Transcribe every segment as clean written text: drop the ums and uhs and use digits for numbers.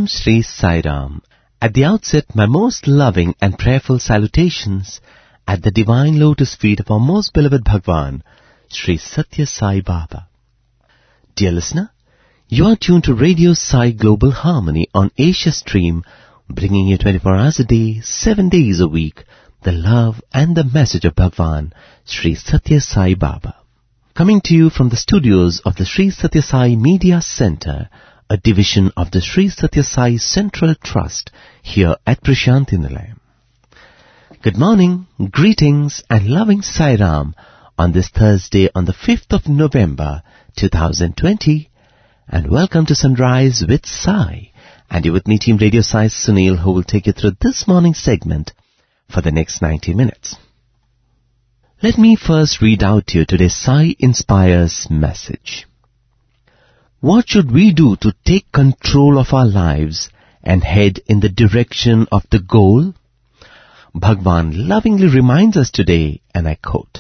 Om Shri Sai Ram. At the outset, my most loving and prayerful salutations at the divine lotus feet of our most beloved Bhagwan, Shri Satya Sai Baba. Dear listener, you are tuned to Radio Sai Global Harmony on Asia Stream, bringing you 24 hours a day, 7 days a week, the love and the message of Bhagwan, Shri Satya Sai Baba. Coming to you from the studios of the Shri Satya Sai Media Center, a division of the Shri Satya Sai Central Trust, here at Prashanthi Nilayam. Good morning, greetings and loving Sai Ram on this Thursday on the 5th of November 2020, and welcome to Sunrise with Sai, and you're with me, Team Radio Sai Sunil, who will take you through this morning's segment for the next 90 minutes. Let me first read out to you today's Sai Inspires message. What should we do to take control of our lives and head in the direction of the goal? Bhagwan lovingly reminds us today, and I quote,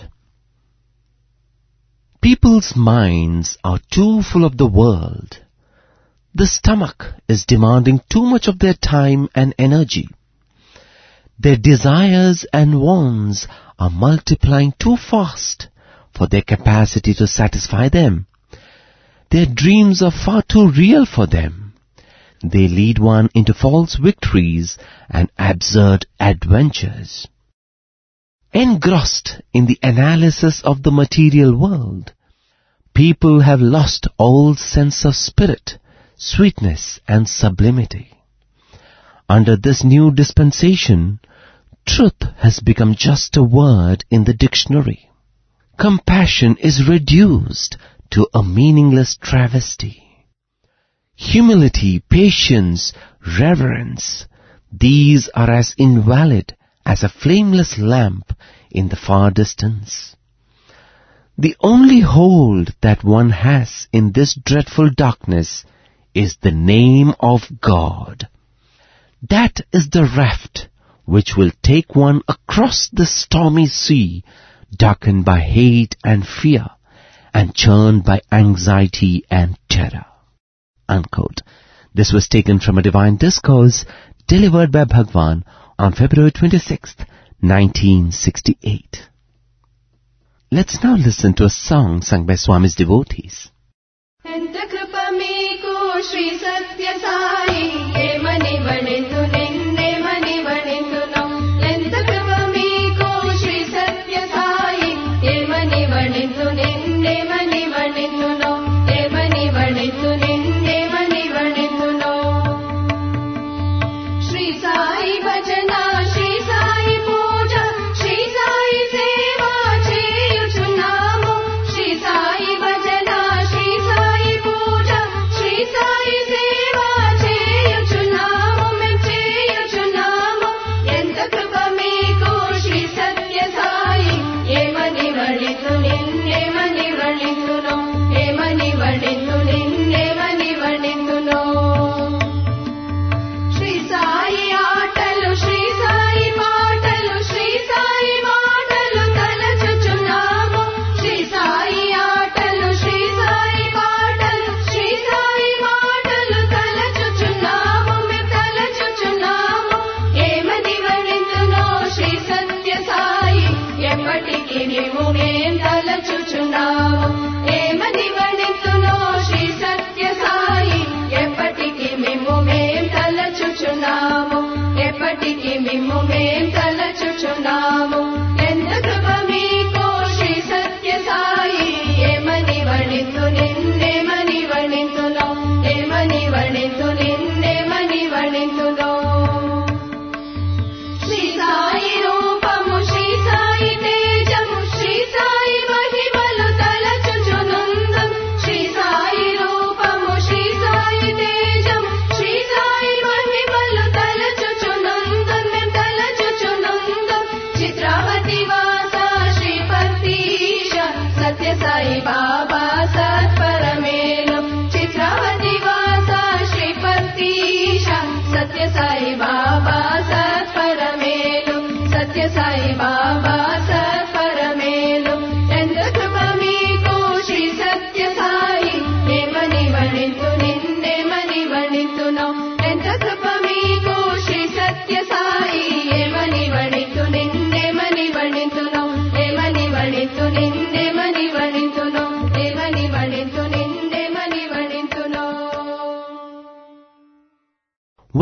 "People's minds are too full of the world. The stomach is demanding too much of their time and energy. Their desires and wants are multiplying too fast for their capacity to satisfy them. Their dreams are far too real for them. They lead one into false victories and absurd adventures. Engrossed in the analysis of the material world, people have lost all sense of spirit, sweetness and sublimity. Under this new dispensation, truth has become just a word in the dictionary. Compassion is reduced to a meaningless travesty. Humility, patience, reverence, these are as invalid as a flameless lamp in the far distance. The only hold that one has in this dreadful darkness is the name of God. That is the raft which will take one across the stormy sea, darkened by hate and fear, and churned by anxiety and terror." Unquote. This was taken from a divine discourse delivered by Bhagwan on February 26th, 1968. Let's now listen to a song sung by Swami's devotees. Shri Sai Rupam, Shri Sai Tejam, Shri Sai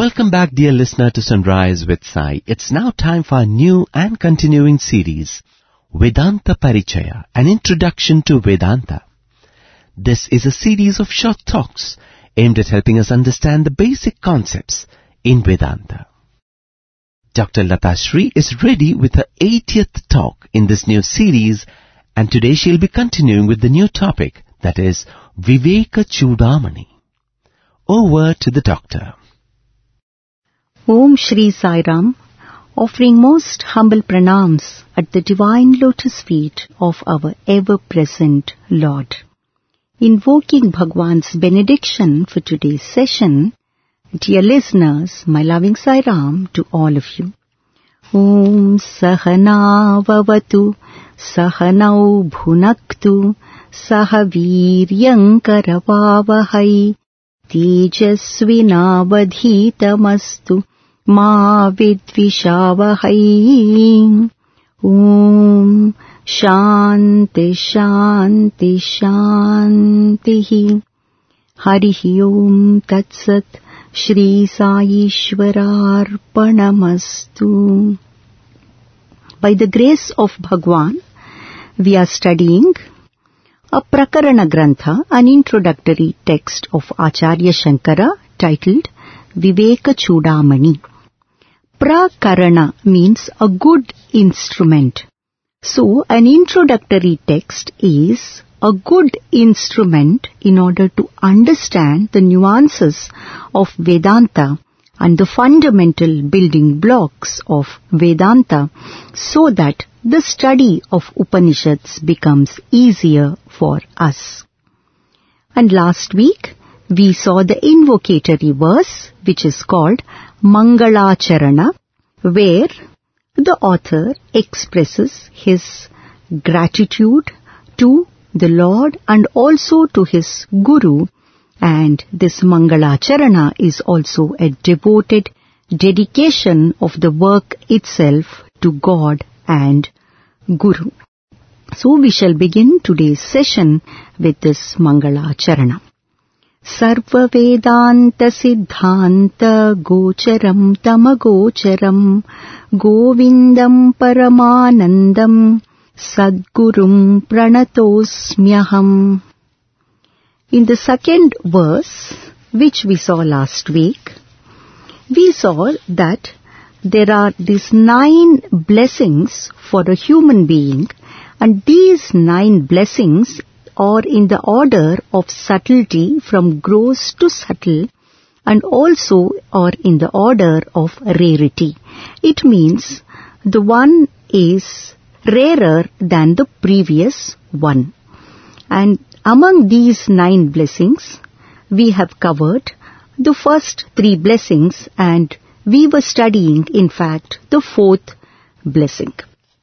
Welcome back, dear listener, to Sunrise with Sai. It's now time for our new and continuing series, Vedanta Parichaya, an introduction to Vedanta. This is a series of short talks aimed at helping us understand the basic concepts in Vedanta. Dr. Lata Sri is ready with her 80th talk in this new series, and today she'll be continuing with the new topic, that is Viveka Chudamani. Over to the doctor. Om Shri Sai Ram, offering most humble pranams at the divine lotus feet of our ever-present Lord. Invoking Bhagwan's benediction for today's session, dear listeners, my loving Sai Ram to all of you. Om Sahana Vavatu Sahanau Bhunaktu Sahaviryankaravavahai Tejasvinavadhitamastu Ma Vidvishavahai. Om Shanti Shanti Shanti. Harihi Om Tat Sat. Shri Sai Ishwararpanamastu. By the grace of Bhagwan, we are studying a Prakarana Grantha, an introductory text of Acharya Shankara titled Viveka Chudamani. Prakarana means a good instrument. So, an introductory text is a good instrument in order to understand the nuances of Vedanta and the fundamental building blocks of Vedanta, so that the study of Upanishads becomes easier for us. And last week, we saw the invocatory verse, which is called Mangalacharana, where the author expresses his gratitude to the Lord and also to his Guru, and this Mangalacharana is also a devoted dedication of the work itself to God and Guru. So we shall begin today's session with this Mangalacharana. Sarva Vedanta Siddhanta Gocharam Tamagocharam Govindam Paramanandam Sadgurum Pranatosmyaham. In the second verse, which we saw last week, we saw that there are these 9 blessings for a human being, and these 9 blessings are in the order of subtlety from gross to subtle, and also are in the order of rarity. It means the one is rarer than the previous one. And among these 9 blessings, we have covered the first 3 blessings, and we were studying, in fact, the 4th blessing.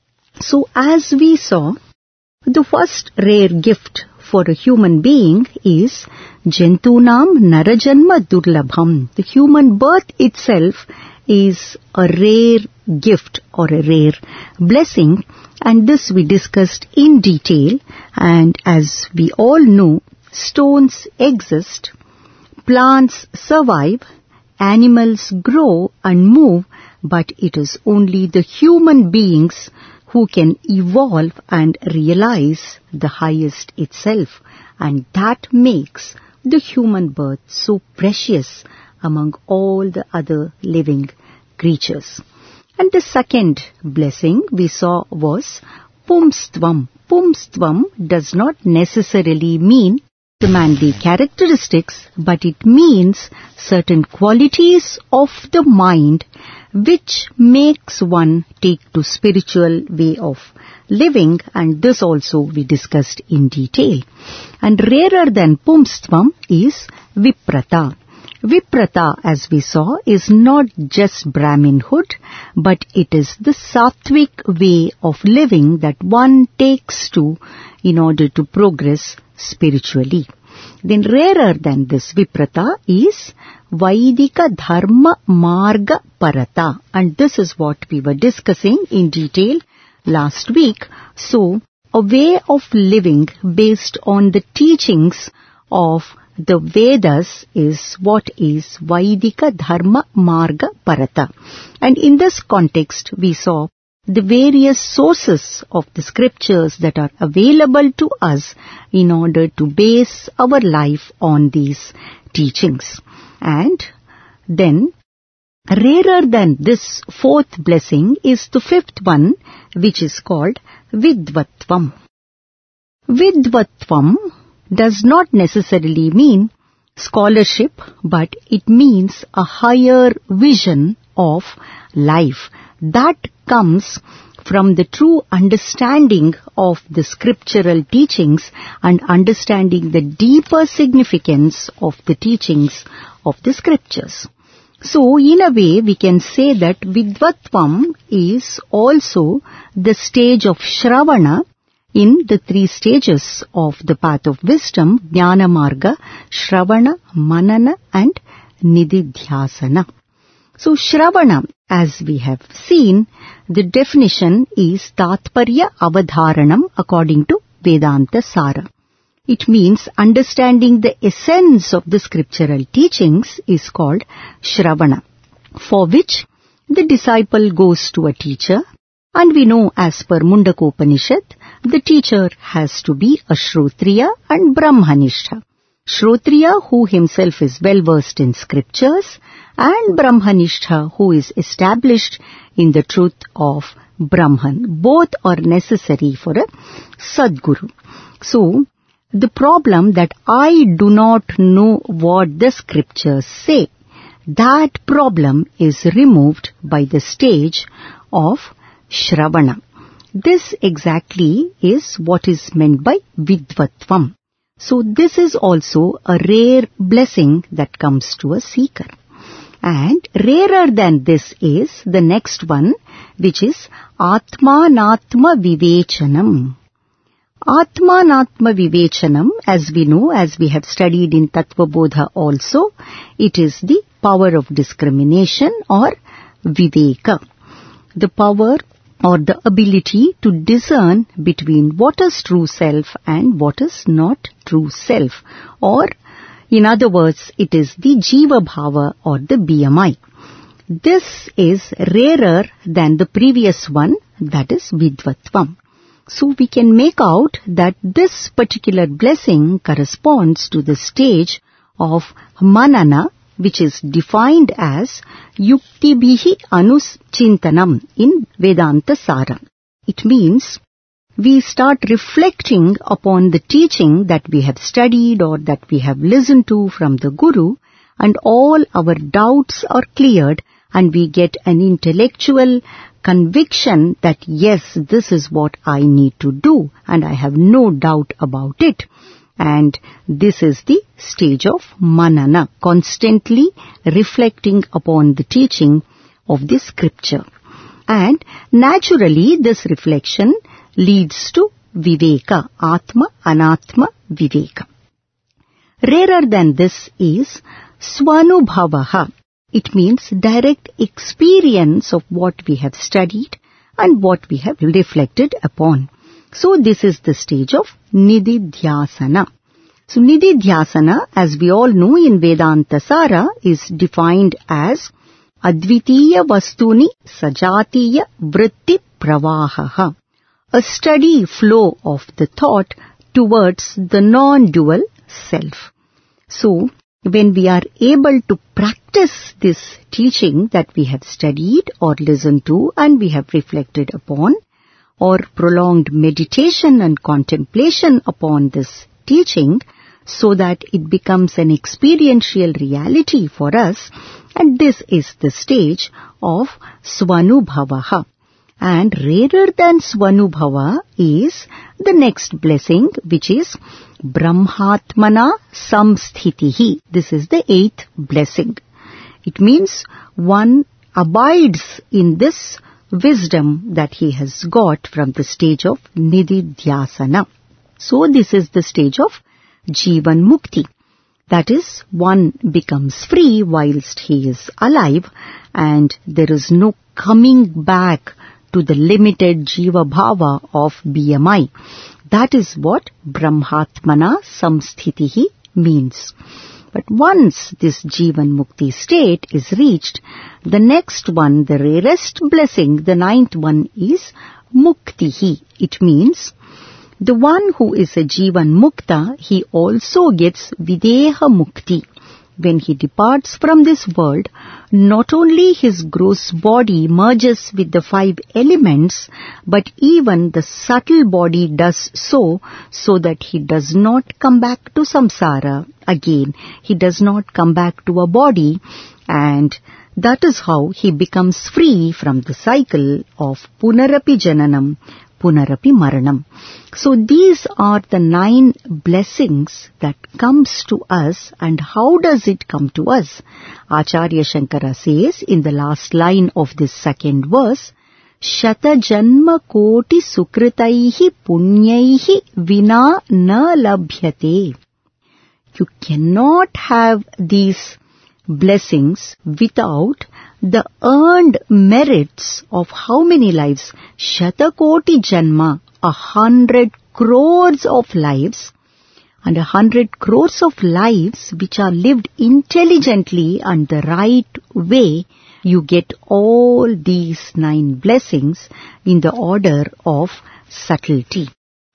So as we saw, the first rare gift for a human being is Jantunam Narajanma Durlabham. The human birth itself is a rare gift or a rare blessing, and this we discussed in detail. And as we all know, stones exist, plants survive, animals grow and move, but it is only the human beings who can evolve and realize the highest itself, and that makes the human birth so precious among all the other living creatures. And the second blessing we saw was Pumstvam. Pumstvam does not necessarily mean the manly characteristics, but it means certain qualities of the mind which makes one take to spiritual way of living, and this also we discussed in detail. And rarer than Pumstvam is Viprata. Viprata, as we saw, is not just Brahminhood, but it is the sattvic way of living that one takes to in order to progress spiritually. Then rarer than this Viprata is Vaidika Dharma Marga Parata, and this is what we were discussing in detail last week. So, a way of living based on the teachings of the Vedas is what is Vaidika Dharma Marga Parata. And in this context, we saw the various sources of the scriptures that are available to us in order to base our life on these teachings. And then, rarer than this fourth blessing is the fifth one, which is called Vidvatvam. Vidvatvam does not necessarily mean scholarship, but it means a higher vision of life that comes from the true understanding of the scriptural teachings and understanding the deeper significance of the teachings of the scriptures. So, in a way, we can say that Vidvatvam is also the stage of Shravana in the three stages of the path of wisdom: Jnana Marga, Shravana, Manana and Nididhyasana. So, Shravana, as we have seen, the definition is Tatparya Avadharanam according to Vedanta Sara. It means understanding the essence of the scriptural teachings is called Shravana, for which the disciple goes to a teacher, and we know as per Mundaka Upanishad, the teacher has to be a Shrotriya and Brahmanishtha. Shrotriya, who himself is well versed in scriptures, and Brahmanishtha, who is established in the truth of Brahman. Both are necessary for a Sadguru. So, the problem that I do not know what the scriptures say, that problem is removed by the stage of Shravana. This exactly is what is meant by Vidvatvam. So this is also a rare blessing that comes to a seeker. And rarer than this is the next one, which is Atmanatma Vivechanam. Atmanatma Vivechanam, as we know, as we have studied in Tattva Bodha also, it is the power of discrimination or Viveka. The power or the ability to discern between what is true self and what is not true self. Or, in other words, it is the Jiva Bhava or the BMI. This is rarer than the previous one, that is Vidvatvam. So we can make out that this particular blessing corresponds to the stage of Manana, which is defined as Yuktibhihi Anuschintanam in Vedanta Sara. It means we start reflecting upon the teaching that we have studied or that we have listened to from the Guru, and all our doubts are cleared, and we get an intellectual conviction that yes, this is what I need to do, and I have no doubt about it. And this is the stage of Manana, constantly reflecting upon the teaching of the scripture. And naturally, this reflection leads to Viveka, Atma, Anatma, Viveka. Rarer than this is Swanubhavaha. It means direct experience of what we have studied and what we have reflected upon. So this is the stage of Nididhyasana. So Nididhyasana, as we all know in Vedanta Sara, is defined as Advitiya Vastuni Sajatiya Vritti Pravahaha, a steady flow of the thought towards the non-dual self. So, when we are able to practice this teaching that we have studied or listened to and we have reflected upon, or prolonged meditation and contemplation upon this teaching, so that it becomes an experiential reality for us, and this is the stage of Swanubhavaha. And rarer than Swanubhava is the next blessing, which is Brahmatmana Samsthitihi. This is the eighth blessing. It means one abides in this wisdom that he has got from the stage of Nididhyasana. So this is the stage of Jivan Mukti. That is, one becomes free whilst he is alive, and there is no coming back to the limited Jiva Bhava of BMI. That is what Brahmatmana Samsthitihi means. But once this Jivan Mukti state is reached, the next one, the rarest blessing, the ninth one is Muktihi. It means the one who is a Jivan Mukta, he also gets Videha Mukti. When he departs from this world, not only his gross body merges with the 5 elements, but even the subtle body does so that he does not come back to samsara again. He does not come back to a body, and that is how he becomes free from the cycle of Punarapi Jananam, Punarapi Maranam. So these are the 9 blessings that comes to us. And how does it come to us? Acharya Shankara says in the last line of this second verse, Shata Janma Koti Sukritaihi Punyaihi Vina Na Labhyate. You cannot have these blessings without the earned merits of how many lives? Shatakoti Janma, 100 crores of lives, and 100 crores of lives which are lived intelligently and the right way. You get all these 9 blessings in the order of subtlety.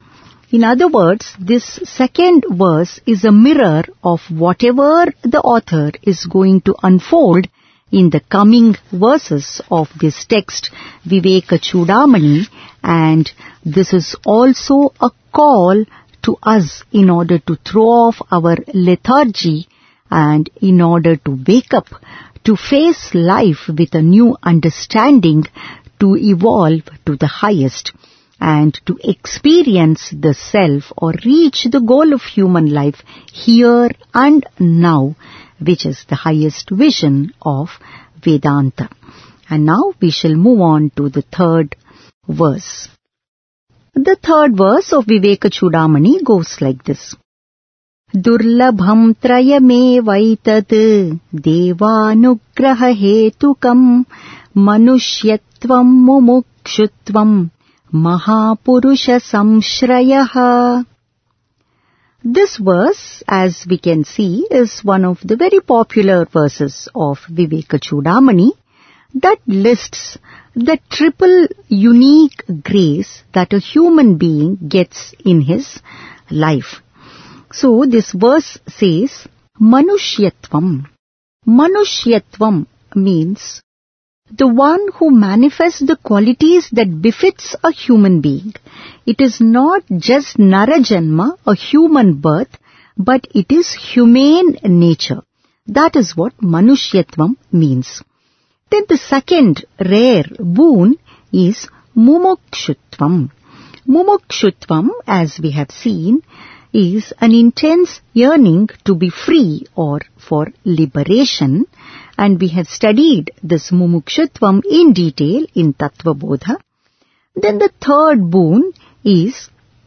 In other words, this second verse is a mirror of whatever the author is going to unfold in the coming verses of this text, Viveka Chudamani, and this is also a call to us in order to throw off our lethargy and in order to wake up, to face life with a new understanding, to evolve to the highest, and to experience the self or reach the goal of human life here and now, which is the highest vision of Vedanta. And now we shall move on to the third verse. The third verse of Viveka Chudamani goes like this. Durlabham trayame vaitat devanugraha hetukam manushyatvam mumukshutvam mahapurusha samshrayaha. This verse, as we can see, is one of the very popular verses of Viveka Chudamani that lists the triple unique grace that a human being gets in his life. So this verse says, Manushyatvam. Manushyatvam means the one who manifests the qualities that befits a human being. It is not just Narajanma, a human birth, but it is humane nature. That is what Manushyatvam means. Then the second rare boon is Mumukshutvam. Mumukshutvam, as we have seen, is an intense yearning to be free or for liberation, and we have studied this Mumukshutvam in detail in Tattva Bodha. Then the third boon is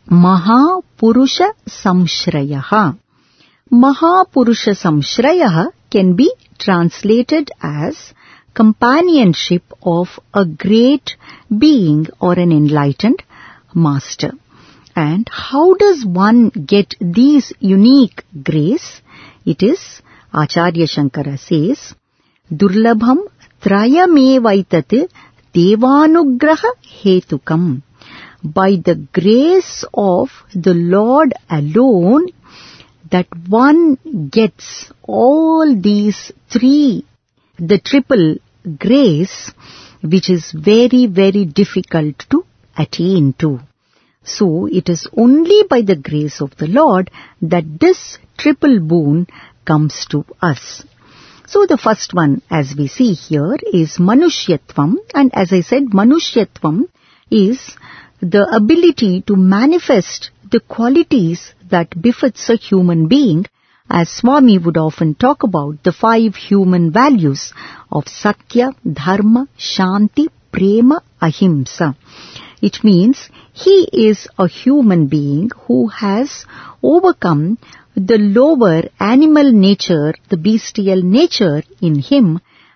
Mahapurusha Samshrayaha. Mahapurusha Samshrayaha can be translated as companionship of a great being or an enlightened master. And how does one get these unique grace? It is, Acharya Shankara says, Durlabham trayamevaitat devanugraha hetukam. By the grace of the Lord alone, that one gets all these 3, the triple grace, which is very, very difficult to attain to. So it is only by the grace of the Lord that this triple boon comes to us. So the first one, as we see here, is Manushyatvam, and as I said, Manushyatvam is the ability to manifest the qualities that befits a human being, as Swami would often talk about the 5 human values of Satya, Dharma, Shanti, Prema, Ahimsa. It means he is a human being who has overcome the lower animal nature, the bestial nature in him,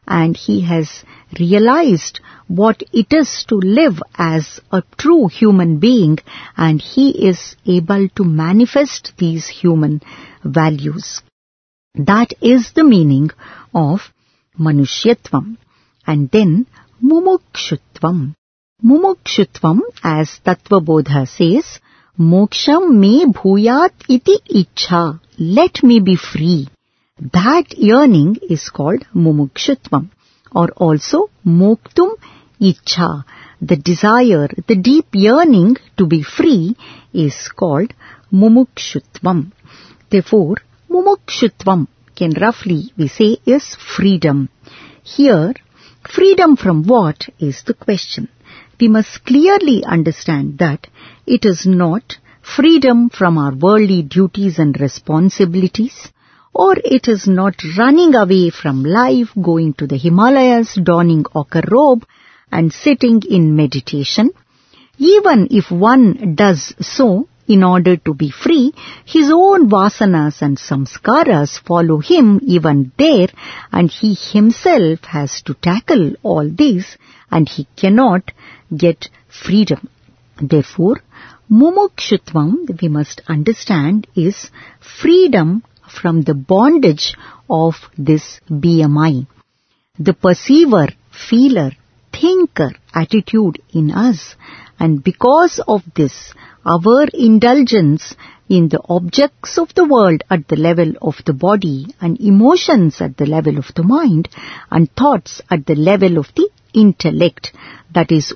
and he has realized what it is to live as a true human being, and he is able to manifest these human values. That is the meaning of Manushyatvam. And then Mumukshutvam. Mumukshutvam, as Tattvabodha says, Moksham me bhuyat iti ichha. Let me be free. That yearning is called Mumukshutvam, or also Moktum Ichha. The desire, the deep yearning to be free is called Mumukshutvam. Therefore, Mumukshutvam can roughly we say is freedom. Here, freedom from what is the question. We must clearly understand that it is not freedom from our worldly duties and responsibilities, or it is not running away from life, going to the Himalayas, donning ochre robe and sitting in meditation. Even if one does so in order to be free, his own vasanas and samskaras follow him even there, and he himself has to tackle all these, and he cannot get freedom. Therefore, Mumukshutvam, we must understand, is freedom from the bondage of this BMI. The perceiver, feeler, thinker attitude in us, and because of this, our indulgence in the objects of the world at the level of the body, and emotions at the level of the mind, and thoughts at the level of the intellect, that is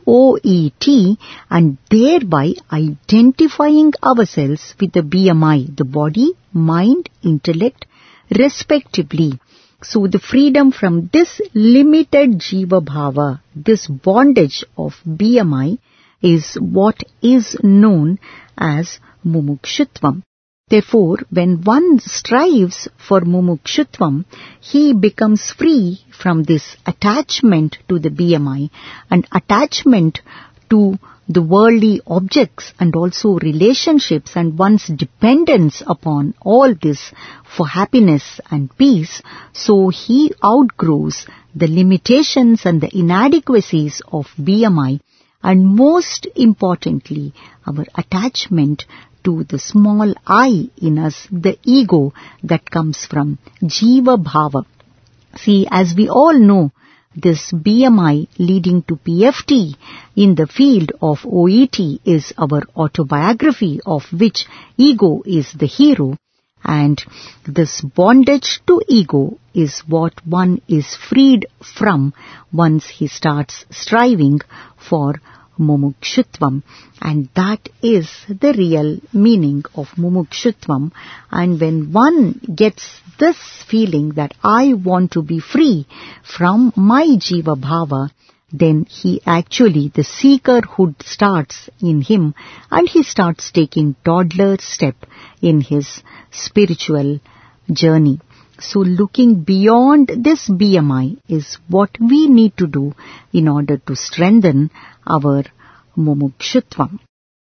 OET, and thereby identifying ourselves with the BMI, the body, mind, intellect, respectively. So the freedom from this limited Jiva Bhava, this bondage of BMI, is what is known as Mumukshutvam. Therefore, when one strives for Mumukshutvam, he becomes free from this attachment to the BMI and attachment to the worldly objects and also relationships and one's dependence upon all this for happiness and peace. So he outgrows the limitations and the inadequacies of BMI, and most importantly, our attachment to the small I in us, the ego that comes from Jiva Bhava. See, as we all know, this BMI leading to PFT in the field of OET is our autobiography, of which ego is the hero, and this bondage to ego is what one is freed from once he starts striving for Mumukshutvam, and that is the real meaning of Mumukshutvam. And when one gets this feeling that I want to be free from my Jiva Bhava, then he actually, the seekerhood starts in him, and he starts taking toddler step in his spiritual journey. So looking beyond this BMI is what we need to do in order to strengthen our Mumukshutvam.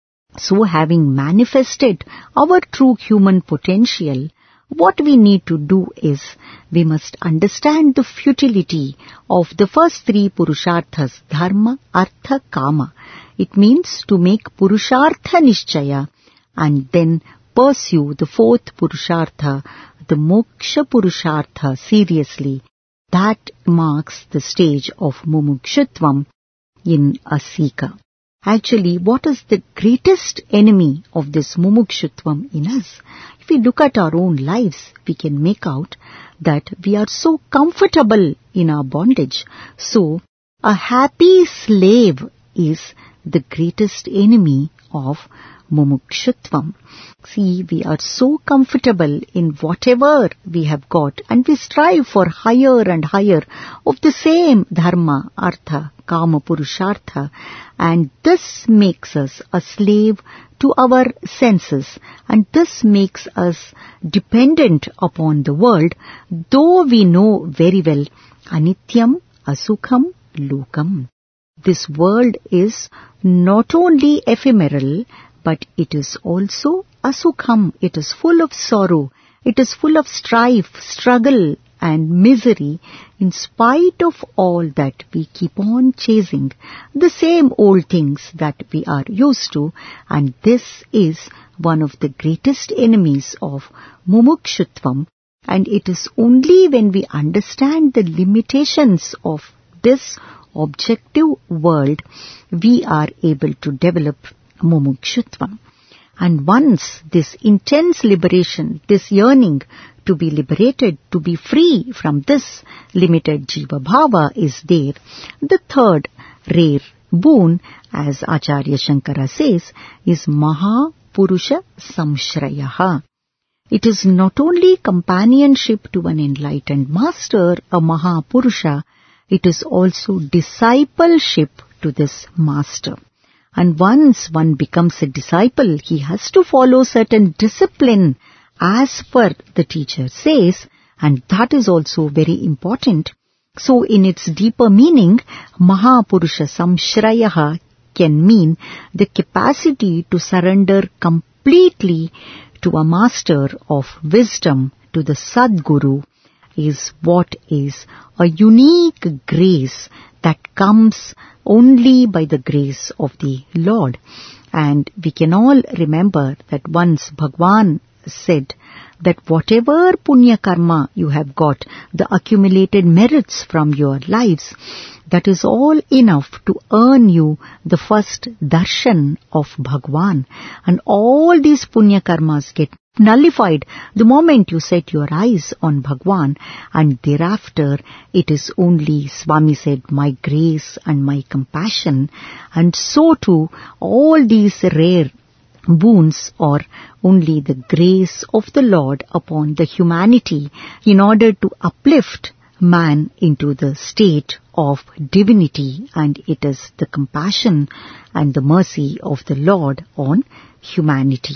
So having manifested our true human potential, what we need to do is we must understand the futility of the first three Purusharthas, Dharma, Artha, Kama. It means to make Purushartha Nishchaya and then pursue the fourth Purushartha, the Moksha Purushartha, seriously. That marks the stage of Mumukshutvam in a seeker. Actually, what is the greatest enemy of this Mumukshutvam in us? If we look at our own lives, we can make out that we are so comfortable in our bondage. So, a happy slave is the greatest enemy of Mumukshutvam. See, we are so comfortable in whatever we have got, and we strive for higher and higher of the same Dharma, Artha, Kama, Purushartha, and this makes us a slave to our senses, and this makes us dependent upon the world, though we know very well, Anityam, Asukham, Lokam. This world is not only ephemeral, but it is also asukham. It is full of sorrow. It is full of strife, struggle, and misery, in spite of all that we keep on chasing the same old things that we are used to, and this is one of the greatest enemies of mumukshutvam, and it is only when we understand the limitations of this objective world we are able to develop mumukshutvam. And once this intense liberation, this yearning to be liberated, to be free from this limited jiva bhava is there, the third rare boon, as Acharya Shankara says, is Mahapurusha Samshrayaha. It is not only companionship to an enlightened master, a Mahapurusha, it is also discipleship to this master. And once one becomes a disciple, he has to follow certain discipline as per the teacher says, and that is also very important. So in its deeper meaning, Mahapurusha Samshrayaha can mean the capacity to surrender completely to a master of wisdom, to the Sadguru, is what is a unique grace that comes only by the grace of the Lord. And we can all remember that once Bhagwan said that whatever punya karma you have got, the accumulated merits from your lives, that is all enough to earn you the first darshan of Bhagwan. And all these punya karmas get nullified the moment you set your eyes on Bhagwan, and thereafter it is only, Swami said, my grace and my compassion. And so too, all these rare boons are only the grace of the Lord upon the humanity in order to uplift man into the state of divinity, and it is the compassion and the mercy of the Lord on humanity.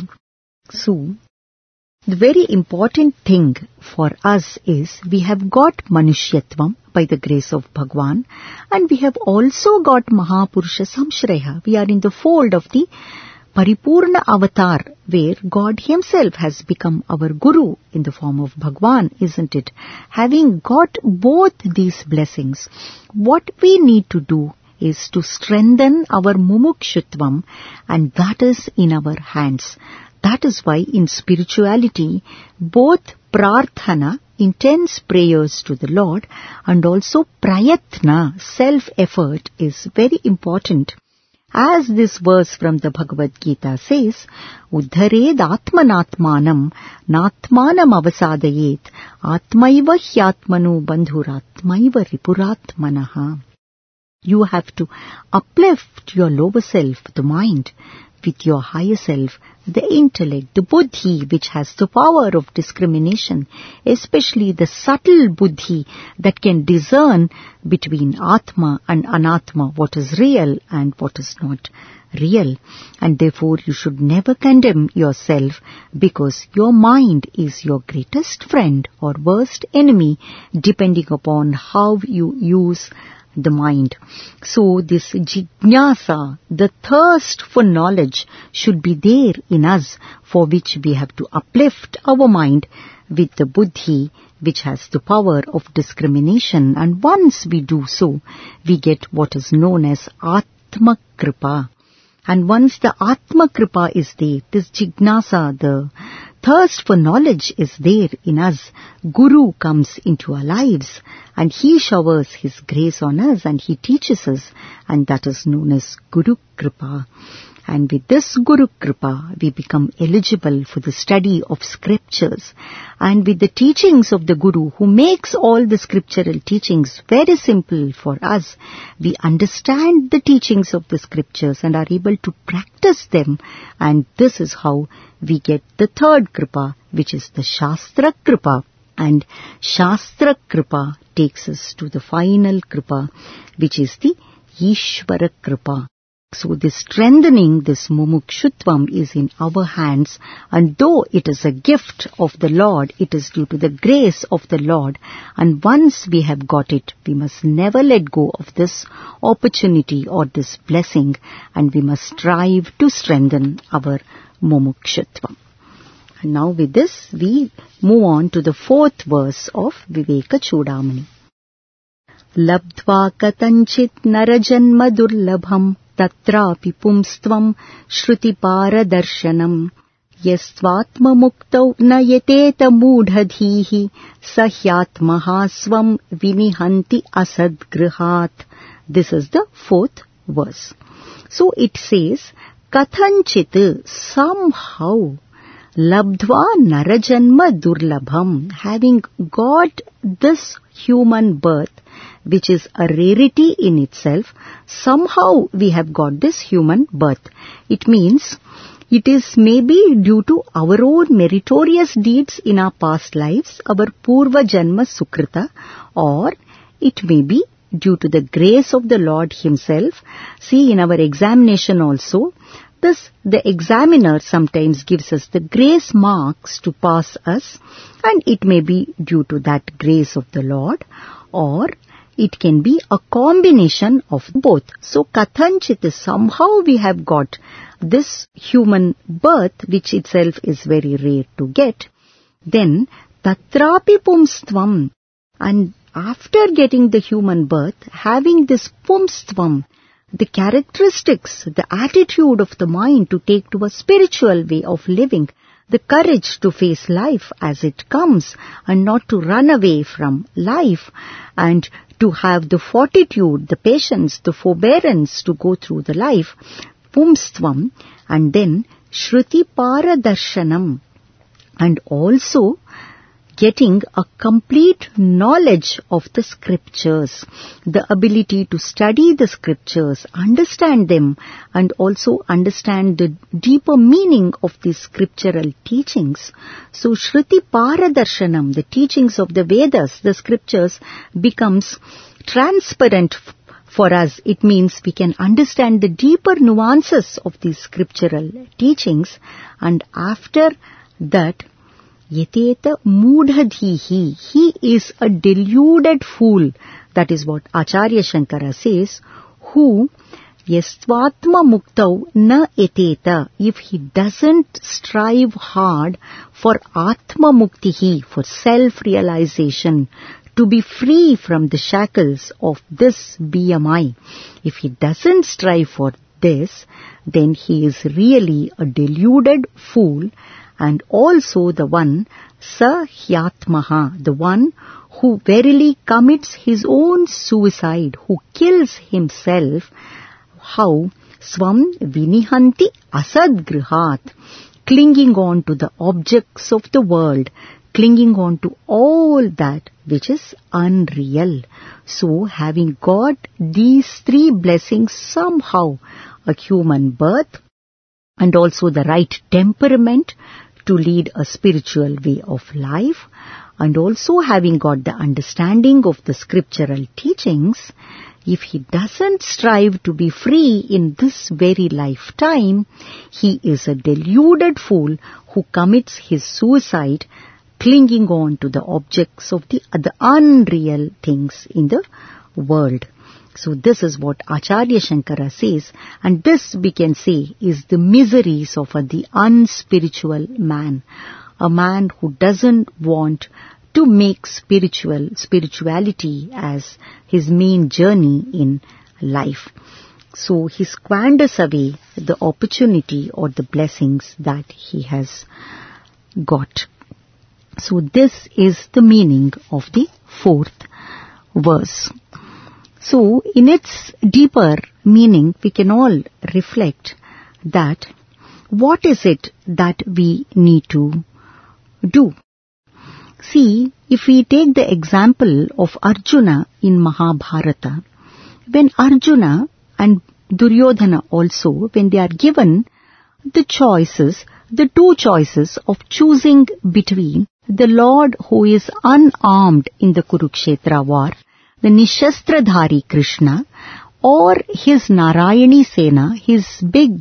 So, the very important thing for us is we have got Manushyatvam by the grace of Bhagwan, and we have also got Mahapurusha Samshrayaha. We are in the fold of the Paripurna Avatar, where God Himself has become our Guru in the form of Bhagwan, isn't it? Having got both these blessings, what we need to do is to strengthen our mumukshutvam, and that is in our hands. That is why in spirituality, both prarthana, intense prayers to the Lord, and also prayatna, self-effort, is very important. As this verse from the Bhagavad Gita says, Uddhared atmanatmanam, natmanam avasadayet, atmaiva hyatmanu bandhuratmaiva ripuratmanaha. You have to uplift your lower self, the mind, with your higher self, the intellect, the buddhi, which has the power of discrimination, especially the subtle buddhi that can discern between Atma and Anatma, what is real and what is not real. And therefore you should never condemn yourself, because your mind is your greatest friend or worst enemy, depending upon how you use the mind. So this jijnasa, the thirst for knowledge, should be there in us, for which we have to uplift our mind with the buddhi, which has the power of discrimination. And once we do so, we get what is known as Atma Kripa. And once the Atma Kripa is there, this jijnasa, the thirst for knowledge is there in us, Guru comes into our lives and he showers his grace on us and he teaches us, and that is known as Guru Kripa. And with this Guru Kripa, we become eligible for the study of scriptures. And with the teachings of the Guru, who makes all the scriptural teachings very simple for us, we understand the teachings of the scriptures and are able to practice them. And this is how we get the third Kripa, which is the Shastra Kripa. And Shastra Kripa takes us to the final Kripa, which is the Ishvara Kripa. So this strengthening, this mumukshutvam, is in our hands, and though it is a gift of the Lord, it is due to the grace of the Lord, and once we have got it, we must never let go of this opportunity or this blessing, and we must strive to strengthen our mumukshutvam. And now with this, we move on to the 4th verse of Viveka Chudamani. Labdva katanchit narajanma durlabham tatrapi pumstvam shrutipara Yastvatma muktau na yeteta mudhadhihi sahyatmaha svam vinihanti asadgrihat. This is the 4th verse. So it says, Kathanchit, somehow, labdva narajanma durlabham, having got this human birth, which is a rarity in itself, somehow we have got this human birth. It means it is maybe due to our own meritorious deeds in our past lives, our Purva Janma Sukrita, or it may be due to the grace of the Lord Himself. See, in our examination also, the examiner sometimes gives us the grace marks to pass us, and it may be due to that grace of the Lord, or it can be a combination of both. So, Kathanchit, somehow we have got this human birth, which itself is very rare to get. Then, Tatrapi Pumstvam, and after getting the human birth, having this Pumstvam, the characteristics, the attitude of the mind to take to a spiritual way of living, the courage to face life as it comes and not to run away from life, and to have the fortitude, the patience, the forbearance to go through the life, Pumstvam, and then Shruti Paradarshanam, and also getting a complete knowledge of the scriptures, the ability to study the scriptures, understand them, and also understand the deeper meaning of these scriptural teachings. So Shruti Paradarshanam, the teachings of the Vedas, the scriptures, becomes transparent for us. It means we can understand the deeper nuances of these scriptural teachings, and after that, Yeteta mudhadhihi, he is a deluded fool. That is what Acharya Shankara says, who yastvatma muktau na eteta, if he doesn't strive hard for atma muktihi, for self-realization, to be free from the shackles of this BMI, if he doesn't strive for this, then he is really a deluded fool, and also the one, Sahyatmaha, the one who verily commits his own suicide, who kills himself. How? Svam vinihanti asadgrihat, clinging on to the objects of the world, clinging on to all that which is unreal. So, having got these 3 blessings, somehow a human birth, and also the right temperament to lead a spiritual way of life, and also having got the understanding of the scriptural teachings, if he doesn't strive to be free in this very lifetime, he is a deluded fool who commits his suicide, clinging on to the objects of the unreal things in the world. So this is what Acharya Shankara says, and this we can say is the miseries of the unspiritual man, a man who doesn't want to make spirituality as his main journey in life. So he squanders away the opportunity or the blessings that he has got. So this is the meaning of the 4th verse. So, in its deeper meaning, we can all reflect that what is it that we need to do? See, if we take the example of Arjuna in Mahabharata, when Arjuna and Duryodhana also, when they are given the choices, the 2 choices of choosing between the Lord who is unarmed in the Kurukshetra war, the Nishastradhari Krishna, or his Narayani Sena, his big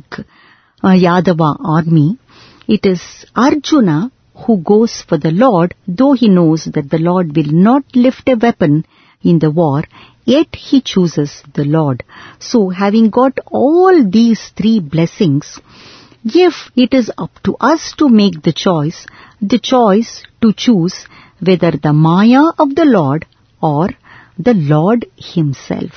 Yadava army, it is Arjuna who goes for the Lord, though he knows that the Lord will not lift a weapon in the war, yet he chooses the Lord. So, having got all these 3 blessings, if it is up to us to make the choice, the choice to choose whether the Maya of the Lord or the Lord Himself.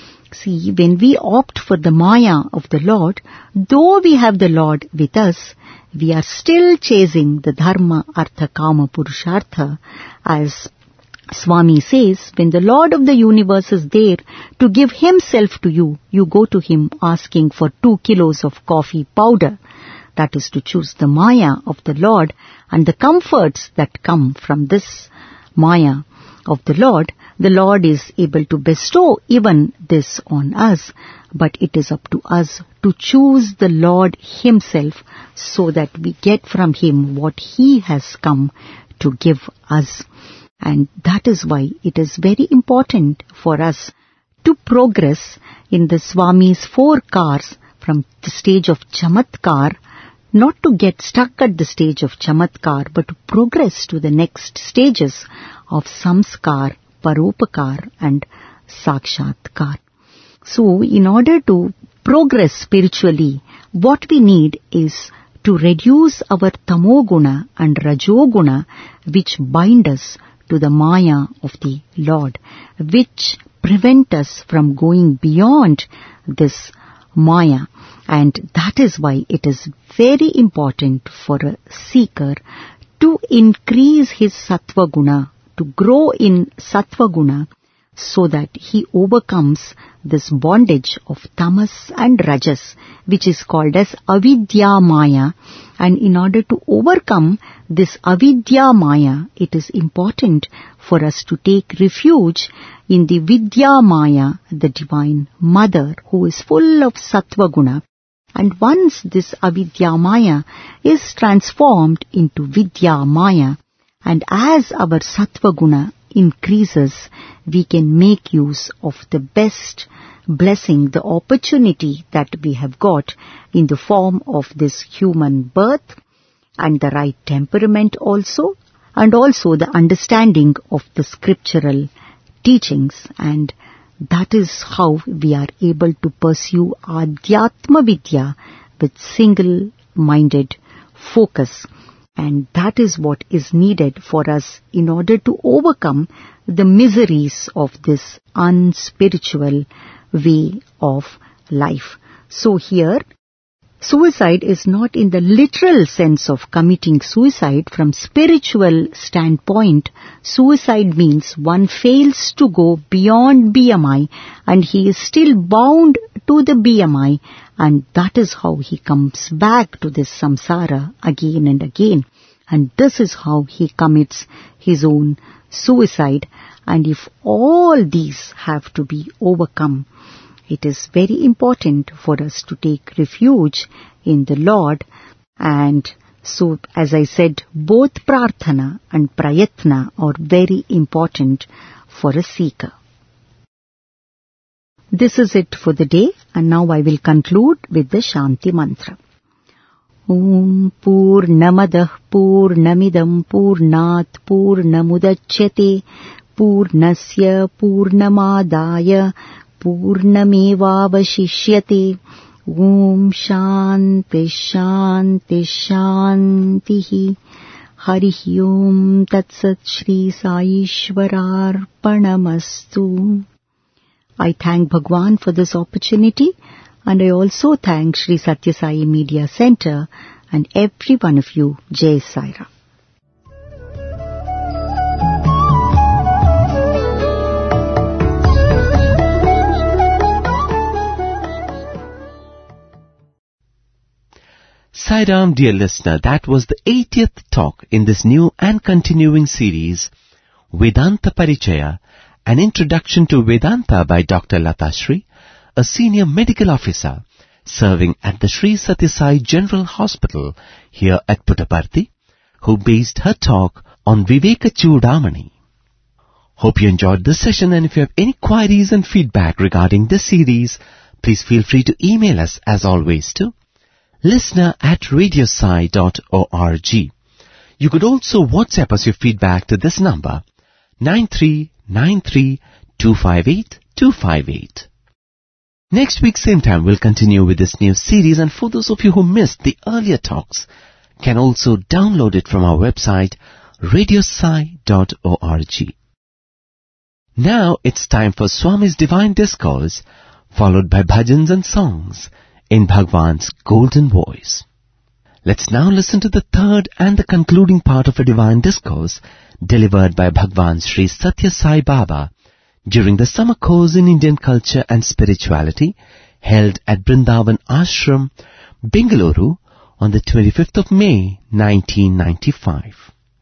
See, when we opt for the Maya of the Lord, though we have the Lord with us, we are still chasing the Dharma, Artha, Kama, Purushartha. As Swami says, when the Lord of the universe is there to give Himself to you, you go to Him asking for 2 kilos of coffee powder. That is to choose the Maya of the Lord and the comforts that come from this Maya of the Lord is able to bestow even this on us, but it is up to us to choose the Lord Himself so that we get from Him what He has come to give us. And that is why it is very important for us to progress in the Swami's 4 cars from the stage of Chamatkar, not to get stuck at the stage of Chamatkar, but to progress to the next stages of Samskar, Paropakar and Sakshatkar. So, in order to progress spiritually, what we need is to reduce our Tamoguna and Rajoguna, which bind us to the Maya of the Lord, which prevent us from going beyond this Maya. And that is why it is very important for a seeker to increase his Sattva Guna, to grow in Sattva Guna, so that he overcomes this bondage of Tamas and Rajas, which is called as Avidya Maya. And in order to overcome this Avidya Maya, it is important for us to take refuge in the Vidya Maya, the Divine Mother, who is full of Sattva Guna. And once this Avidya Maya is transformed into Vidya Maya, and as our Sattva Guna increases, we can make use of the best blessing, the opportunity that we have got in the form of this human birth, and the right temperament also, and also the understanding of the scriptural teachings. And that is how we are able to pursue Adhyatma Vidya with single-minded focus. And that is what is needed for us in order to overcome the miseries of this unspiritual way of life. So here, suicide is not in the literal sense of committing suicide. From spiritual standpoint, suicide means one fails to go beyond BMI and he is still bound to the BMI, and that is how he comes back to this samsara again and again. And this is how he commits his own suicide. And if all these have to be overcome, it is very important for us to take refuge in the Lord. And so, as I said, both prarthana and prayatna are very important for a seeker. This is it for the day, and now I will conclude with the Shanti Mantra. Om Purnamadah Purnamidam Purnat Purnamudachyate Purnasya Purnamadaya Purnamevavashishyate. Om Shanti Shanti Shantihi. Harihi Om Tatsat Shri Saishwararpanamastu. I thank Bhagwan for this opportunity, and I also thank Shri Satya Sai Media Center and every one of you. Jai Sai Ram. Sai Ram, dear listener, that was the 80th talk in this new and continuing series, Vedanta Parichaya, an introduction to Vedanta by Dr. Lata Shri, a senior medical officer serving at the Shri Satya Sai General Hospital here at Puttaparthi, who based her talk on Viveka Chudamani. Hope you enjoyed this session, and if you have any queries and feedback regarding this series, please feel free to email us as always to listener@radiosai.org. You could also WhatsApp us your feedback to this number 9393258258. Next week, same time, we'll continue with this new series, and for those of you who missed the earlier talks, can also download it from our website radiosai.org. Now it's time for Swami's Divine Discourse, followed by bhajans and songs in Bhagwan's golden voice. Let's now listen to the third and the concluding part of a divine discourse delivered by Bhagwan Sri Satya Sai Baba during the summer course in Indian culture and spirituality held at Brindavan Ashram, Bengaluru on the 25th of May, 1995.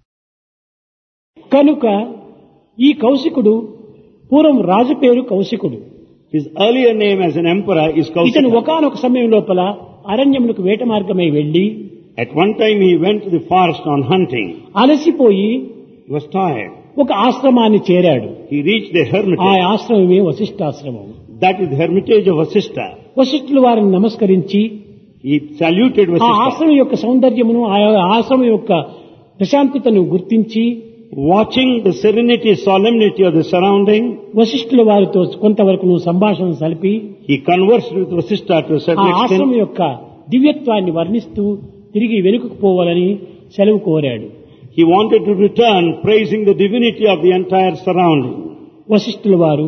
కనుక ఈ కౌశికుడు పూర్వం రాజు పేరు కౌశికుడు. His earlier name as an emperor is ఇతను Kaushika. ఒకానొక సమయం లోపల అరణ్యములకు వేట మార్గమై వెళ్లి At one time he went to the forest on hunting. అలసిపోయి He was tired. ఒక ఆశ్రమాన్ని చేరాడు. He reached the ఆ hermitage. ఆశ్రమమే వశిష్ఠాశ్రమం. That is the hermitage of Vasishtha. వశిష్ఠులు వారిని నమస్కరించి He saluted ఆ Vasishtha. ఆశ్రమం యొక్క సౌందర్యమును ఆ ఆశ్రమం యొక్క ప్రశాంతతను గుర్తించి Watching the serenity, solemnity of the surrounding, వశిష్ఠుల వారితో కొంతవరకు సంభాషణ సలిపి he conversed with Vasishtha to a ఆ certain ఆశ్రమం extent. యొక్క దివ్యత్వాన్ని వర్ణిస్తూ తిరిగి వెనుకకు పోవాలని సెలవు కోరాడు. He wanted to return, praising the divinity of the entire surrounding. వశిష్ఠుల వారు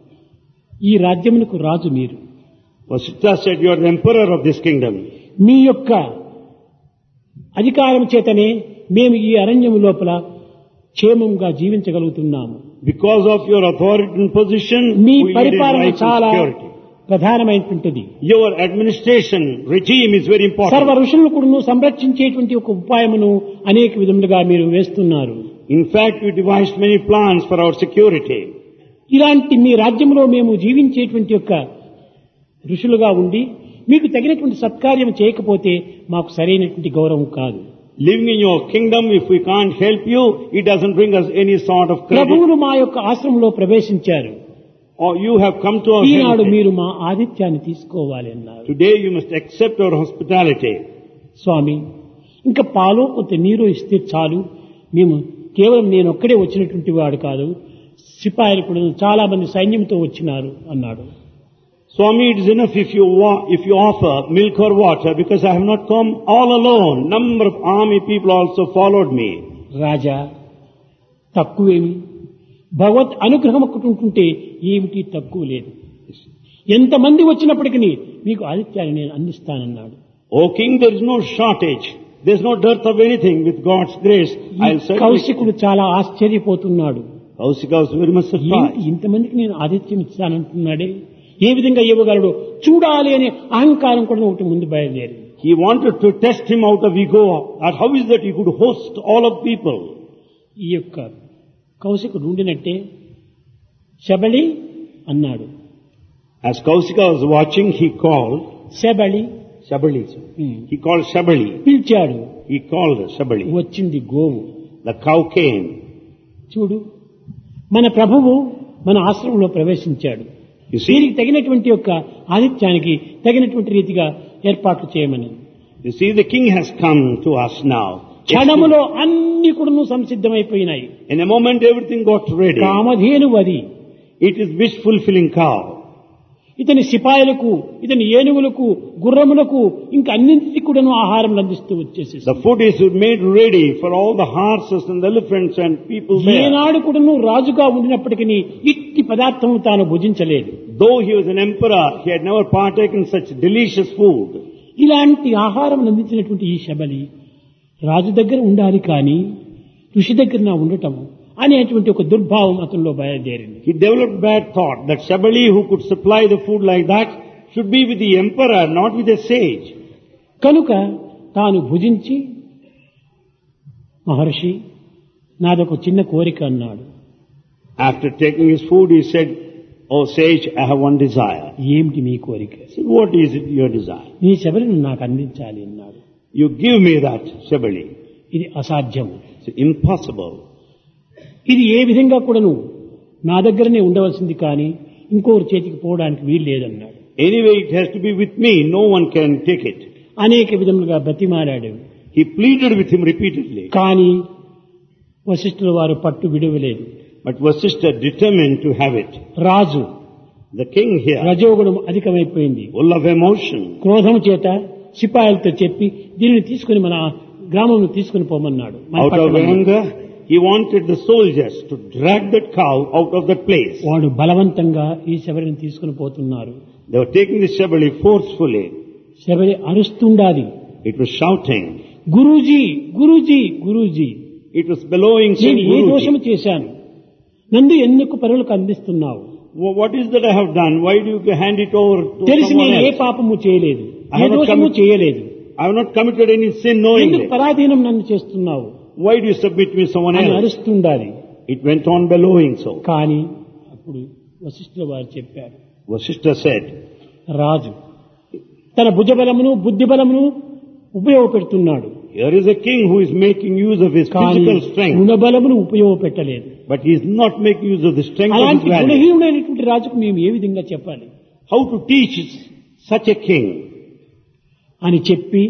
ఈ రాజ్యమునకు రాజు మీరు, Vasishtha said, "You are the emperor of this kingdom. మీ యొక్క అధికారం చేతనే మేము ఈ అరణ్యము లోపల క్షేమంగా జీవించగలుగుతున్నాము. Because of your authority and position, me we lead a పరిపాలన life of చాలా security. ప్రధానమైనటువంటిది. Your administration regime is very సర్వ important. ఋషులను కూడా సంరక్షించేటువంటి ఒక ఉపాయమును అనేక విధములుగా మీరు వేస్తున్నారు. In fact, you devised many plans for our security. ఇలాంటి మీ రాజ్యంలో మేము జీవించేటువంటి యొక్క ఋషులుగా ఉండి మీకు తగినటువంటి సత్కార్యం చేయకపోతే మాకు సరైనటువంటి గౌరవం కాదు. Living in your kingdom, if we can't help you, it doesn't bring us any sort of credit. ప్రభువులు మా యొక్క ఆశ్రమంలో ప్రవేశించారు. Or you have come to our Eenadu heritage. మీరు మా ఆతిథ్యాన్ని తీసుకోవాలి అన్నారు. Today you must accept our hospitality. స్వామి, ఇంకా పాలు కొంత నీరు ఇస్తే చాలు, మేము కేవలం నేను ఒక్కడే వచ్చినటువంటి వాడు కాదు, సిపాయిలు కూడా చాలా మంది సైన్యంతో వచ్చినారు అన్నాడు. Swami, it is enough if you offer milk or water, because I have not come all alone. Number of army people also followed me. రాజా, తక్కువేమి, భగవత్ అనుగ్రహం ఉంటుంటే ఏమిటి తక్కువ లేదు. ఎంతమంది వచ్చినప్పటికీ మీకు ఆతిథ్యాన్ని నేను అందిస్తానన్నాడు. O king, there is no shortage. There is no dearth of anything. With God's grace, I'll certainly... కౌశికుడు చాలా ఆశ్చర్యపోతున్నాడు. Kaushika was very much ఏంటి surprised. ఇంతమందికి నేను ఆతిథ్యం ఇస్తానంటున్నాడే, ఏ విధంగా ఇవ్వగలడు చూడాలి అనే అహంకారం కూడా ఒకటి ముందు బయలుదేరింది. He wanted to test him out of ego. That how is that he could host all of people? ఈ యొక్క కౌశికుడు ఉండినట్టే శబళి అన్నాడు. As Kaushika was watching, he called శబళి Shabali. He called Shabali. పిలిచాడు. He called Shabali. వచ్చింది గోవు. The cow came. చూడు, మన ప్రభువు మన ఆశ్రమంలో ప్రవేశించాడు. You see, దీనికి తగినటువంటి యొక్క ఆతిథ్యానికి తగినటువంటి రీతిగా ఏర్పాట్లు చేయమని. the king has come to us now. క్షణములో అన్ని కూడా సంసిద్ధమైపోయినాయి. In a moment, everything got ready. Kamadhenu వది, It is wish-fulfilling cow. ఇతని సిపాయిలకు, ఇతని ఏనుగులకు, గుర్రములకు ఇంకా అన్నింటికి కూడాను ఆహారం అందిస్తూ వచ్చేసేసి The food is made ready for all the horses and the elephants and people there. ఏనాడు కూడాను రాజుగా ఉండినప్పటికీ ఇట్టి పదార్థం తాను భుజించలేదు. Though he was an emperor, he had never partaken such delicious food. ఇలాంటి ఆహారం అందించినటువంటి ఈ శబలి రాజు దగ్గర ఉండాలి కానీ ఋషి దగ్గర ఉండటం అనేటువంటి ఒక దుర్భావం అతనిలో బయలుదేరింది. He developed bad thought that Shabali, who could supply the food like that, should be with the emperor, not with a sage. కనుక తాను భుజించి, మహర్షి నాదొక చిన్న కోరిక అన్నాడు. After taking his food, he said, "Oh sage, I have one desire." ఏమిటి మీ కోరిక? I said, "What is it your desire?" నీ శబరిని నాకు అందించాలి అన్నాడు. You give me that Shabali. ఇది అసాధ్యము. It's impossible. ఇది ఏ విధంగా కూడాను నా దగ్గరనే ఉండవలసింది కానీ ఇంకొకరి చేతికి పోవడానికి వీలు లేదన్నాడు. Anyway, it has to be with me. No one can take it. అనేక విధములుగా బ్రతిమాలాడు. He pleaded with him repeatedly. కానీ వశిష్ఠుల వారు పట్టు విడవలేదు. But Vasishtha determined to have it. Raju The king here, రజోగుణం అధికమైపోయింది. full of emotion, క్రోధం చేత సిపాయిలతో చెప్పి దీనిని తీసుకుని మన గ్రామం తీసుకుని పోమన్నాడు. Out of anger, he wanted the soldiers to drag that cow out of that place. వాడు బలవంతంగా ఈ శబరిని తీసుకుని పోతున్నారు. They were taking the Shabali forcefully. Sabari అరుస్తుండాది. It was shouting. Guruji, Guruji, Guruji. It was bellowing, saying, నేను ఏ దోషము Guruji, చేశాను? నన్ను ఎందుకు పరులకు అందిస్తున్నావు? what is that I have done? Why do you hand it over to తెలిసి someone నేను ఏ else? పాపము చేయలేదు, I ఏ have not దోషము committed- చేయలేదు. I have not committed any sin ఎందుకు knowingly. పరాధీనం నన్ను చేస్తున్నావు Why do you submit me to someone అని else? అరుస్తుండాలి. It went on bellowing so. కానీ అప్పుడు వశిష్ఠుల వారు చెప్పారు, Vasishtha said, రాజు తన భుజబలమును బుద్ధి బలమును ఉపయోగపెడుతున్నాడు, here is a king who is making use of his కానీ physical strength, గుణబలమును ఉపయోగపెట్టలేదు. but he is not making use of the strength of his అలాంటి value. గుణహీనుడైనటువంటి రాజుకు మేము ఏ విధంగా చెప్పాలి How to teach such a king? అని చెప్పి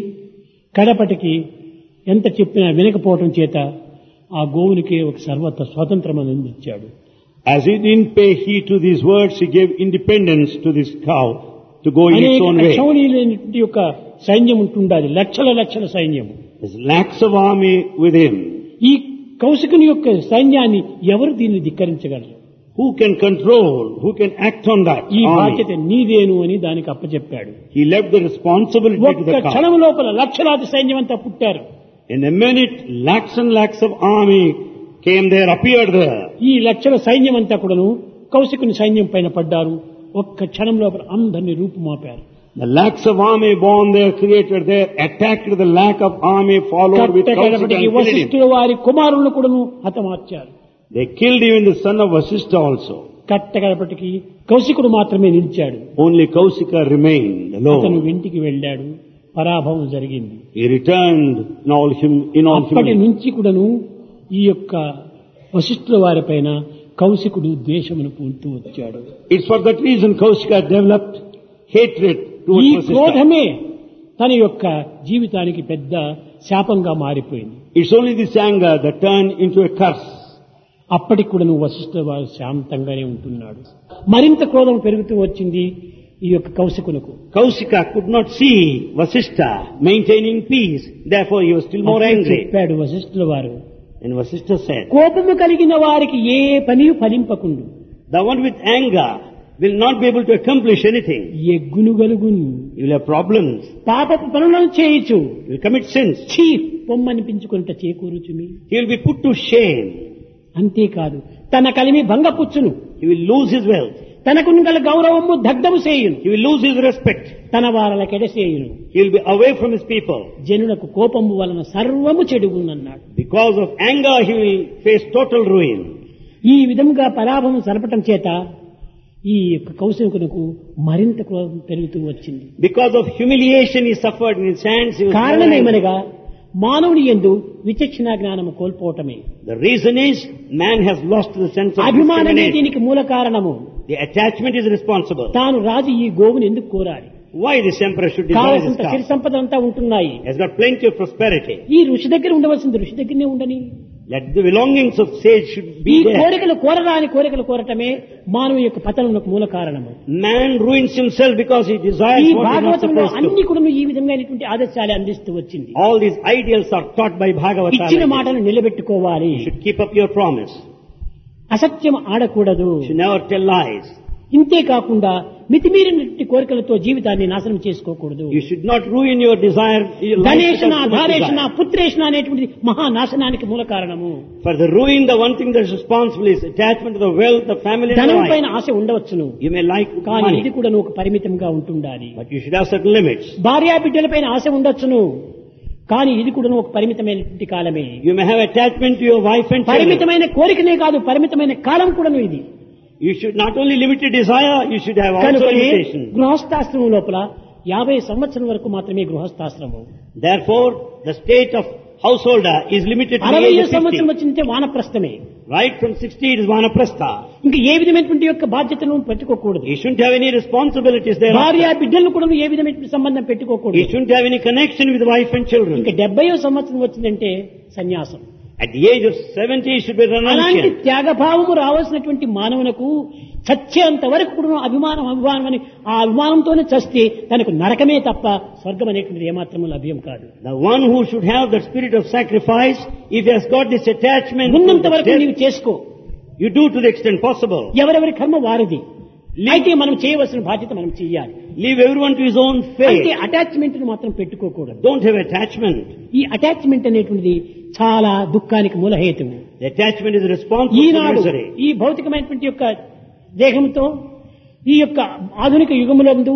కడపటికి ఎంత చెప్పినా వినకపోవటం చేత ఆ గోవునికి ఒక సర్వత స్వాతంత్రం అందించాడు. As he didn't pay heed to these words, he gave independence to this cow to go in its అనేక own way. అక్షౌణీయులైనటువంటి యొక్క సైన్యం ఉంటుండాలి, లక్షల లక్షల సైన్యం. There's lakhs of army with him. ఈ కౌశికుని యొక్క సైన్యాన్ని ఎవరు దీన్ని ధిక్కరించగలరు? Who can control, who can act on that ఈ army? బాధ్యత నీదేను అని దానికి అప్పచెప్పాడు. He left the responsibility to ఒక్క the cow. క్షణం లోపల లక్షలాది సైన్యం అంతా పుట్టారు. In a minute, lakhs and lakhs of army came there, appeared there. ఈ లక్షల సైన్యం అంతా కూడాను కౌశికుని సైన్యం పైన పడ్డారు. ఒక్క క్షణం లోపల అందరినీ రూపుమాపారు. The lakhs of army born there, created there, attacked the lakh of army, followed with Kaushika and కట్టకడపటికి killed him. వశిష్ఠుల వారి కుమారులను కూడాను హతమార్చారు. They killed even the son of Vasishtha also. కట్టకడపటికి కౌశికుడు మాత్రమే నిలిచాడు. Only Kaushika remained అతను alone. ఇంటికి వెళ్ళాడు. పరాభవం జరిగింది. He returned in all అప్పటి humility. నుంచి కూడాను ఈ యొక్క వశిష్ఠుల వారిపైన కౌశికుడు ద్వేషమును పూడుతూ వచ్చాడు. It's for that reason Kaushika developed hatred ఈ towards Vasishtha. క్రోధమే తన యొక్క జీవితానికి పెద్ద శాపంగా మారిపోయింది. It's only this anger that turned into a curse. అప్పటికి కూడా నువ్వు వశిష్ఠుల వారు శాంతంగానే ఉంటున్నాడు. మరింత క్రోధం పెరుగుతూ వచ్చింది ఈ యొక్క కౌశికునకు. Kaushika could not see Vasishtha maintaining peace, therefore he was still more అప్పుడు angry. చెప్పాడు వశిష్ఠుల వారు, And Vasishtha said, కోపము కలిగిన వారికి ఏ పని ఫలింపకుండు, the one with anger will not be able to accomplish anything. ఎగ్గును గలుగును, He will have problems. పాపపు పనులను చేయుచు, He will commit sins. చీ పొమ్మనిపించుకుంట చేకూరుచుమి. He will be put to shame. అంతేకాదు తన కలిమి భంగపుచ్చును, He will lose his wealth. తనకు గల గౌరవము దగ్ధము చేయును, He will lose his respect. తన వారల కెడసేయును. He will be away from his people. జనులకు కోపము వలన సర్వము చెడుగునన్నాడు. Because of anger, he will face total ruin. ఈ విధంగా పరాభవం జరపటం చేత ఈ యొక్క కౌశికునకు మరింత క్రోధం పెరుగుతూ వచ్చింది. Because of humiliation he suffered in his hands, he was more angry. కారణమేమనగా మానవుని యందు విచక్షణ జ్ఞానము కోల్పోవటమే. The reason is man has lost the sense of అభిమానమే discrimination. దీనికి మూల కారణము. The attachment is responsible. తాను రాజు ఈ గోవుని ఎందుకు కోరాలి? Why this emperor should desire his కావలసిన సిరి cow? సంపద అంతా ఉంటున్నాయి. He has got plenty of prosperity. ఈ ఋషి దగ్గర ఉండవలసింది ఋషి దగ్గరనే ఉండని. Let the belongings of sage should ఈ be there. కోరికలు కోరరాని కోరికలు కోరటమే మానవ యొక్క పతనమునకు మూల కారణము. Man ruins himself because he desires ఈ what he is not భాగవతంలో supposed అన్ని to. కూడా ఈ విధమైనటువంటి ఆదర్శాలు అందిస్తూ వచ్చింది. All these ideals are taught by Bhagavata. ఇచ్చిన You మాటను నిలబెట్టుకోవాలి. should keep up your promise. అసత్యం ఆడకూడదు. You should never tell lies. ఇంతే కాకుండా మితిమీరినటువంటి కోరికలతో జీవితాన్ని నాశనం చేసుకోకూడదు. You should not ruin your desire. Your life ధనేషణ because too much ధారేషణ desire. పుత్రేషణ అనేటువంటి మహానాశనానికి మూల కారణము. For the ruin, the one thing that is responsible is attachment to the wealth, the family, and the ధనం wife. పైన ఆశ ఉండవచ్చును, You may like కానీ ఇది money, కూడా ఒక పరిమితంగా ఉంటుండాలి. but you should have certain limits. భార్యా బిడ్డలపైన ఆశ ఉండొచ్చును, కానీ ఇది కూడా ఒక పరిమితమైనటువంటి కాలమే. You may have attachment to your wife and children. పరిమితమైన కోరికనే కాదు, పరిమితమైన కాలం కూడాను ఇది. You should not only limit your desire, you should have also కనుకనే limitation. గృహస్థాశ్రమం లోపల 50 సంవత్సరం వరకు మాత్రమే గృహస్థాశ్రమం. Therefore, the state of householder is limited to the 60 age of సంవత్సరం 50. వచ్చిందంటే వానప్రస్థమే. Right from 60 it is vanaprastha. ఇంకా ఏ విధమైనటువంటి యొక్క బాధ్యతను పెట్టుకోకూడదు. You shouldn't have any responsibilities there. భార్య బిడ్డలను కూడా ఏ విధమైనటువంటి సంబంధం పెట్టుకోకూడదు. You shouldn't have any connection with wife and children. ఇంకా 70వ సంవత్సరం వచ్చిందంటే సన్యాసం. At the age of 70, he should be అలాంటి renunciant. త్యాగభావము రావాల్సినటువంటి మానవునకు చచ్చేంత వరకు కూడా అభిమానం అని ఆ అభిమానంతోనే చస్తే తనకు నరకమే తప్ప స్వర్గం అనేటువంటిది ఏమాత్రము లభ్యం కాదు. The one who should have the spirit of sacrifice, if he has got this attachment, ఉన్నంత వరకు నీవు చేసుకో, you do to the extent possible. ఎవరెవరి కర్మ వారిది. అయితే మనం చేయవలసిన బాధ్యత మనం చెయ్యాలి. Leave everyone to his own అయితే fate. అటాచ్మెంట్ మాత్రం పెట్టుకోకూడదు. Don't have attachment. ఈ అటాచ్మెంట్ అనేటువంటిది చాలా దుఃఖానికి మూలహేతువు. The attachment is responsible for Eenadu misery. ఈ భౌతికమైనటువంటి యొక్క దేహంతో ఈ యొక్క ఆధునిక యుగములందు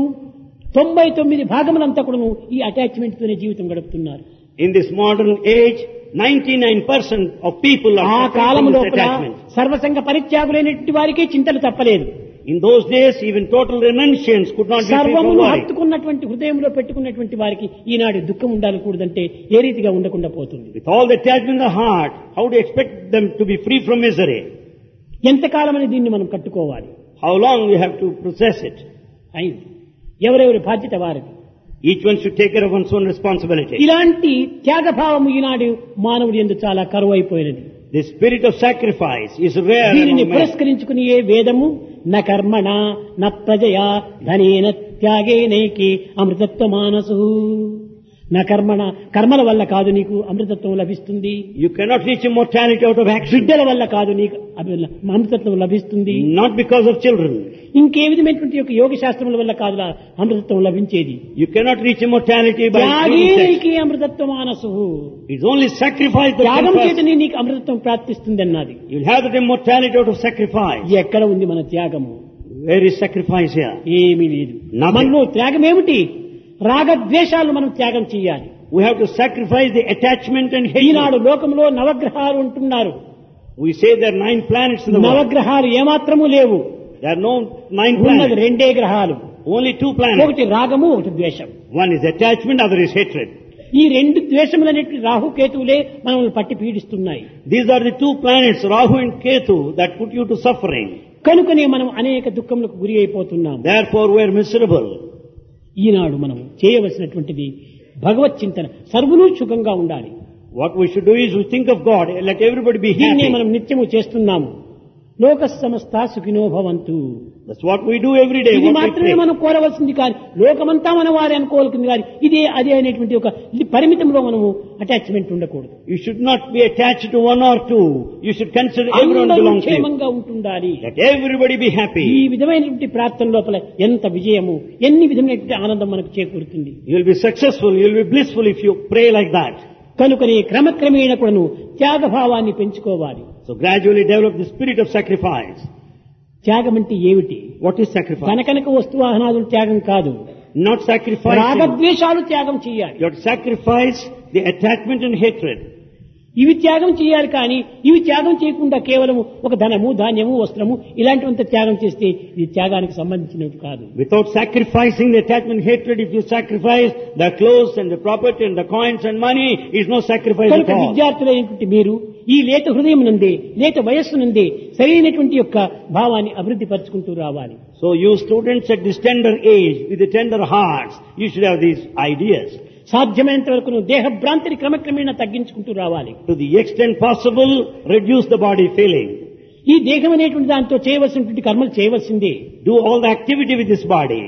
99% కూడా ఈ అటాచ్మెంట్ తోనే జీవితం గడుపుతున్నారు. In this modern age, 99% of people ఆ are suffering column from this లోపల attachment. సర్వసంగ పరిత్యాగులైనటువంటి వారికే చింతలు తప్పలేదు. In those days, even total renunciants could not be free from సర్వమును worry. హత్తుకున్నటువంటి హృదయంలో పెట్టుకున్నటువంటి వారికి ఈనాడు దుఃఖం ఉండాలకూడదంటే ఏ రీతిగా ఉండకుండా పోతుంది. With all the attachment in the heart, how do you expect them to be free from misery? ఎంతకాలమని దీన్ని మనం కట్టుకోవాలి? How long we have to process it? అయింది. ఎవరెవరి బాధ్యత వారిది. Each one should take care of one's own responsibility. ఇలాంటి త్యాగభావము ఈనాడు మానవుడి యందు చాలా కరువు అయిపోయినది. The spirit of sacrifice is rare దీనిని among men. పురస్కరించుకుని ఏ వేదము న కర్మణ న ప్రజయా ధనేన త్యాగేనైకి అమృతత్వ మానసు. నా కర్మణ కర్మల వల్ల కాదు నీకు అమృతత్వం లభిస్తుంది. You cannot reach immortality out of action. బిడ్డల వల్ల కాదు నీకు అమృతత్వం లభిస్తుంది. Not because of children. ఇంకే విధమైనటువంటి యొక్క యోగ శాస్త్రముల వల్ల కాదు అమృతత్వం లభించేది. You cannot reach immortality by doing sex. త్యాగేనైకి అమృతత్వ మానసు. It's only sacrifice that త్యాగం can చేతనే నీకు అమృతత్వం ప్రాప్తిస్తుంది అన్నది. You'll have that immortality out of sacrifice. ఎక్కడ ఉంది మన త్యాగము? Where is sacrifice here? ఏమీ లేదు. Nothing. మనలో త్యాగం ఏమిటి? రాగద్వేషాలను మనం త్యాగం చేయాలి. We have to sacrifice the attachment and Eenadu hatred. లోకంలో నవగ్రహాలు ఉంటున్నారు. We say there are 9 planets in the world. నవగ్రహాలు ఏమాత్రము లేవు. There are no 9 ఉన్నది planets. 2 గ్రహాలు. Only 2 planets. ఒకటి రాగము, ఒకటి ద్వేషం. One is attachment, other is hatred. ఈ 2 ద్వేషములనేటువంటి రాహుకేతువులే మనల్ని పట్టి పీడిస్తున్నాయి. These are the 2 planets, Rahu and Ketu, that put you to suffering. కనుకనే మనం అనేక దుఃఖములకు గురి అయిపోతున్నాం. Therefore we are miserable. ఈనాడు మనం చేయవలసినటువంటిది భగవత్ చింతన. సర్వులు సుఖంగా ఉండాలి. What we should do is we think of God, let everybody be దీన్నే happy. మనం నిత్యము చేస్తున్నాము. లోక సమస్త సుఖినో భవంతు. That's what we do every day. ఇది What we మాత్రమే pray. మనం కోరవలసింది కాదు. లోకమంతా మన వారి అనుకోవాల్సింది కాదు. ఇదే అదే అనేటువంటి ఒక పరిమితంలో మనము అటాచ్మెంట్ ఉండకూడదు. You should not be attached to one or two. You should consider everyone అందరూ belongs to you. క్షేమంగా ఉంటుండాలి. Let everybody be ఈ happy. విధమైనటువంటి ప్రార్థన లోపల ఎంత విజయము, ఎన్ని విధమైనటువంటి ఆనందం మనకు చేకూరుతుంది. You'll be successful, you'll be blissful if you pray like that. కనుకనే క్రమక్రమేణ కూడాను త్యాగభావాన్ని పెంచుకోవాలి. So gradually develop the spirit of sacrifice. త్యాగం అంటే ఏమిటి? What is sacrifice? కనకనక వస్తువాహనాదులు త్యాగం కాదు. Not sacrificing. రాగద్వేషాలు త్యాగం చేయాలి. You have to sacrifice the attachment and hatred. ఇవి త్యాగం చేయాలి. కానీ ఇవి త్యాగం చేయకుండా కేవలం ఒక ధనము, ధాన్యము, వస్త్రము ఇలాంటివంత త్యాగం చేస్తే ఇది త్యాగానికి సంబంధించినవి కాదు. Without sacrificing the attachment and hatred, if you sacrifice the clothes and the property and the coins and money, is no sacrifice at కనుక all. విద్యార్థులైనటువంటి మీరు ఈ లేత హృదయం నుండి, లేత వయస్సు నుండి సరైనటువంటి యొక్క భావాన్ని అభివృద్ధి పరుచుకుంటూ రావాలి. So you students at this tender age, with the tender hearts, you should have these ideas. సాధ్యమైనంత వరకు నువ్వు దేహ భ్రాంతిని క్రమక్రమేణా తగ్గించుకుంటూ రావాలి. To the extent possible, reduce the body feeling. ఈ దేహం అనేటువంటి దాంతో చేయవలసినటువంటి కర్మలు చేయవలసిందే. Do all the activity with this body.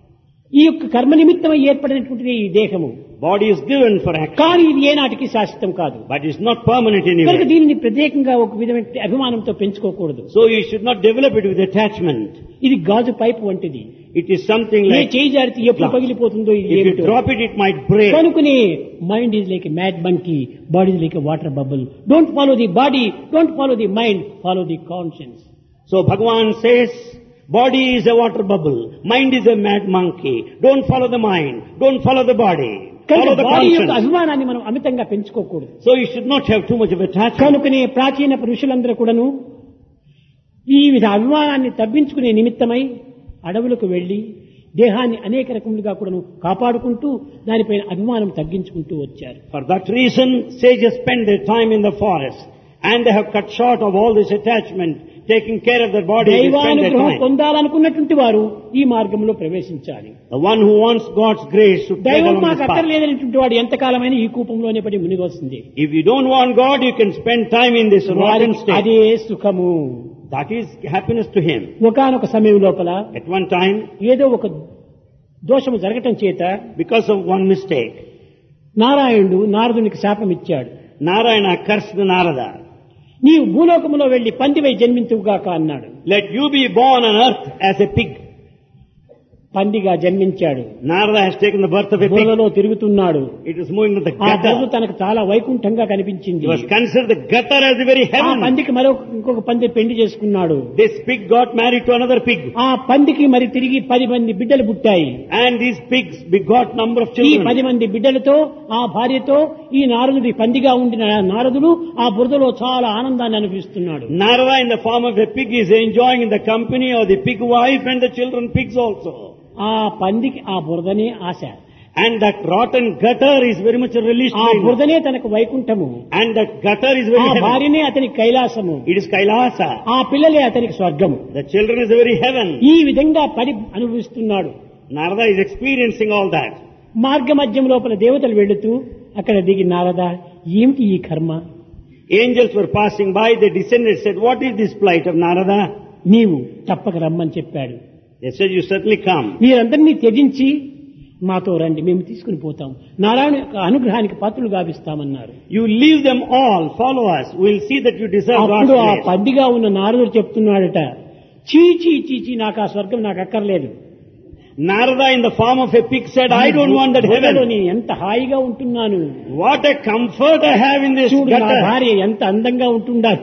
ఈ యొక్క కర్మ నిమిత్తమై ఏర్పడినటువంటిది ఈ దేహము. Body is given for action, కానీ ఇది ఏనాటికి శాశ్వతం కాదు. but it's not permanent కనుక anyway. దీనిని ప్రత్యేకంగా ఒక విధమైన అభిమానంతో పెంచుకోకూడదు. So you should not develop it with attachment. ఇది గాజు పైపు వంటిది. It is something A like, చేయి జారితే ఎప్పుడు glass. పగిలిపోతుందో ఇది If you ఏమిటో. drop it, it might break. కనుకనే mind is like a mad monkey, body is like a water bubble. Don't follow the body, don't follow the mind, follow the conscience. So Bhagavan says, body is a water bubble, mind is a mad monkey. Don't follow the mind, don't follow the body. కనుక Follow the body యొక్క conscience. అభిమానాన్ని మనం అమితంగా పెంచుకోకూడదు. So you should not have too much of attachment. కనుకనే ప్రాచీన పురుషులందరూ కూడాను ఈ విధ అభిమానాన్ని తగ్గించుకునే నిమిత్తమై అడవులకు వెళ్లి దేహాన్ని అనేక రకములుగా కూడాను కాపాడుకుంటూ దానిపైన అభిమానం తగ్గించుకుంటూ వచ్చారు. For that reason, sages spend their time in the forest And they have cut short of all this attachment, taking care of their body. They spend their దైవానుగ్రహం time. పొందాలనుకున్నటువంటి వారు ఈ మార్గంలో ప్రవేశించాలి. The one who wants God's grace should take దైవం along మాకు this path. అక్కర్లేదనేటువంటి వాడు ఎంతకాలమైన ఈ కూపంలోనే పడి మునిగొస్తుంది. If you don't want God, you can spend time in this rotten state. అదే సుఖము. That is happiness to him. ఒకానొక సమయం లోపల At one time, ఏదో ఒక దోషము జరగటం చేత because of one mistake, నారాయణుడు నారదునికి శాపం ఇచ్చాడు. Narayana cursed Narada. నీవు భూలోకములో వెళ్లి పందివై జన్మించుగాక అన్నాడు. Let you be born on earth as a pig. పందిగా జన్మించాడు. Narada has taken the birth of a pig. బురదలో తిరుగుతున్నాడు. It was moving to the ఆ బురద gutter. తనకు చాలా వైకుంఠంగా కనిపించింది. It was considered the gutter as the very ఆ heaven. పందికి ఇంకొక పంది పెళ్లి చేసుకున్నాడు. This pig got married to another pig. ఆ పందికి మరి తిరిగి 10 మంది బిడ్డలు పుట్టాయి. And these pigs begot number of ఈ children. 10 మంది బిడ్డలతో ఆ భార్యతో ఈ నారదుడి పందిగా ఉండిన నారదుడు ఆ బురదలో చాలా ఆనందాన్ని అనుభవిస్తున్నాడు. Narada in the form of a pig is enjoying in the company of the pig wife and the children pigs also. ఆ పందికి ఆ బురదనే ఆశ. And that rotten gutter is very much a relish ఆ to him. బురదనే తనకు వైకుంఠము. And that gutter is ఆ very heaven. భార్యనే అతనికి కైలాసము. It is Kailasa. ఆ పిల్లలే అతనికి స్వర్గము. The children is the very heaven. ఈ విధంగా పడి అనుభవిస్తున్నాడు. Narada is experiencing all that. మార్గ మధ్యం లోపల దేవతలు వెళుతూ అక్కడ దిగి నారద ఏమిటి ఈ కర్మ? Angels were passing by, they descended, said, what is this plight of Narada? నీవు తప్పక రమ్మని చెప్పాడు. They said, you certainly come. మీరందరినీ త్యజించి మాతో రండి, మేము తీసుకుని పోతాం, నారాయణ యొక్క అనుగ్రహానికి పాత్రలు గావిస్తామన్నారు. You leave them all, follow us. We'll see that you deserve God's అప్పుడు ఆ grace. పందిగా ఉన్న నారదుడు చెప్తున్నాడట, చీ నాకు ఆ స్వర్గం నాకు అక్కర్లేదు. Narada in the form of a pig said, I don't want that బురదలో heaven. నేను ఎంత హాయిగా ఉంటున్నాను. What a comfort I have in this చూడు నా gutter. భార్య ఎంత అందంగా ఉంటుండాలి.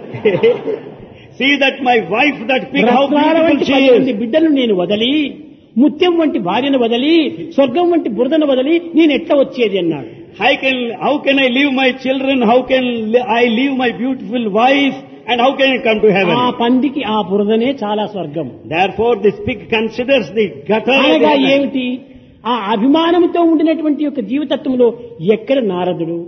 See that my wife, that pig, how రత్నాల beautiful వంటి she 10 మంది is. బిడ్డలు నేను వదలి, ముత్యం వంటి భార్యను వదలి, స్వర్గం వంటి బురదను వదలి నేను ఎట్లా వచ్చేది అన్నాడు. How can I leave my children? How can I leave my beautiful wife? And how can I come to heaven? ఆ పందికి ఆ బురదనే చాలా స్వర్గం. Therefore this pig considers the gutter as అనగా heaven. ఏమిటి? ఆ అభిమానంతో ఉండినటువంటి యొక్క జీవితత్వంలో ఎక్కడ నారదుడు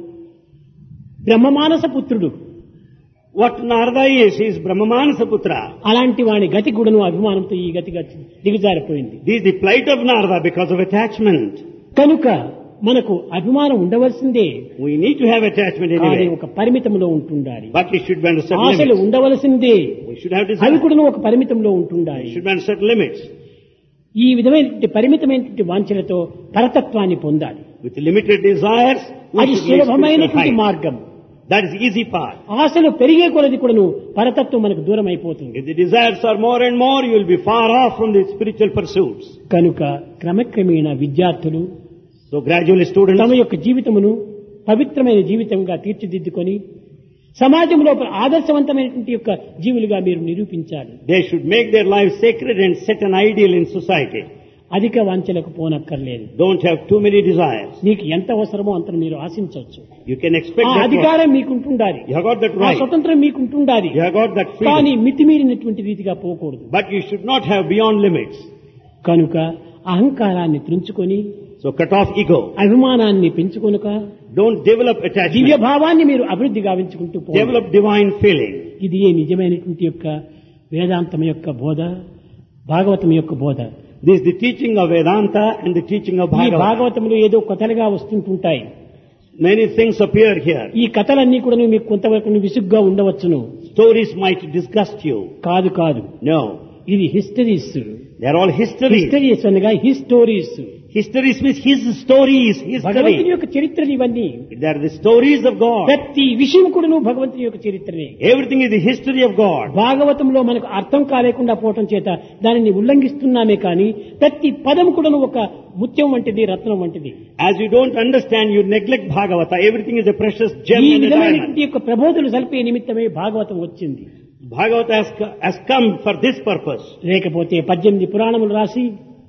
బ్రహ్మమానస పుత్రుడు. What Narada is, he is Brahmamanasa Putra. అలాంటి వాని గతి కూడాను అభిమానంతో ఈ గతిగా దిగజారిపోయింది. This is the plight of Narada because of attachment. కనుక మనకు అభిమానం ఉండవలసిందే, We need to have attachment కానీ anyway. ఒక పరిమితంలో ఉంటుండాలి. But it should be under certain ఆశలు limits. ఉండవలసిందే, We should have అవి desire. కూడా ఒక పరిమితంలో ఉంటుండాలి. It should be under certain limits. ఈ విధమైనటువంటి పరిమితమైనటువంటి వాంఛలతో పరతత్వాన్ని పొందాలి. With limited desires, we అది should reach spiritual సులభమైనటువంటి height. మార్గం. That is easy path. ఆశలు పెరిగే కొలది కూడాను పరతత్వం మనకు దూరం అయిపోతుంది. If the desires are more and more, you will be far off from the spiritual pursuits. కనుక క్రమక్రమేణ విద్యార్థులు So gradually students, తమ యొక్క జీవితమును పవిత్రమైన జీవితంగా తీర్చిదిద్దుకొని సమాజం లోపల ఆదర్శవంతమైనటువంటి యొక్క జీవులుగా మీరు నిరూపించాలి. they should make their lives sacred and set an ideal in society. అధిక వాంఛలకు పోనక్కర్లేదు. Don't have too many desires. నీకు ఎంత అవసరమో అంత మీరు ఆశించవచ్చు. You can expect ఆ that. అధికారం మీకుంటుండాలి, You have got that ఆ right. స్వతంత్రం మీకుంటుండాలి. You have got that కానీ freedom. మితిమీరినటువంటి రీతిగా పోకూడదు. But you should not have beyond limits. కనుక అహంకారాన్ని త్రుంచుకొని So cut off ego. అభిమానాన్ని పెంచుకొనుక Don't develop దివ్య attachment. భావాన్ని మీరు అభివృద్ధి గావించుకుంటూ పోవాలి. Develop divine feeling. ఇది ఏ నిజమైనటువంటి యొక్క వేదాంతం యొక్క బోధ, భాగవతం యొక్క బోధ. This is the teaching of Vedanta and the teaching of ఈ Bhagavad. భాగవతంలో ఏదో కథలుగా వస్తుంటుంటాయి. Many things appear here. ఈ కథలన్నీ కూడా మీకు కొంతవరకు విసుగ్గా ఉండవచ్చును. Stories might disgust you. కాదు, No. ఇది histories. They are all history. Histories అనగా histories. Histories means his stories, history. భగవంతుని యొక్క చరిత్రలు ఇవన్నీ. They are the stories of God. ప్రతి విషయం కూడా భగవంతుని యొక్క చరిత్రనే. Everything is the history of God. భాగవతంలో మనకు అర్థం కాలేకుండా పోవటం చేత దానిని ఉల్లంఘిస్తున్నామే కానీ ప్రతి పదం కూడా ఒక ముత్యం వంటిది, రత్నం వంటిది. As you don't understand, you neglect Bhagavata. Everything is a precious gem ఈ and a విధమైన diamond. యొక్క ప్రబోధులు సల్పే నిమిత్తమే భాగవతం వచ్చింది. Bhagavata has come for this purpose. లేకపోతే 18 పురాణములు రాసి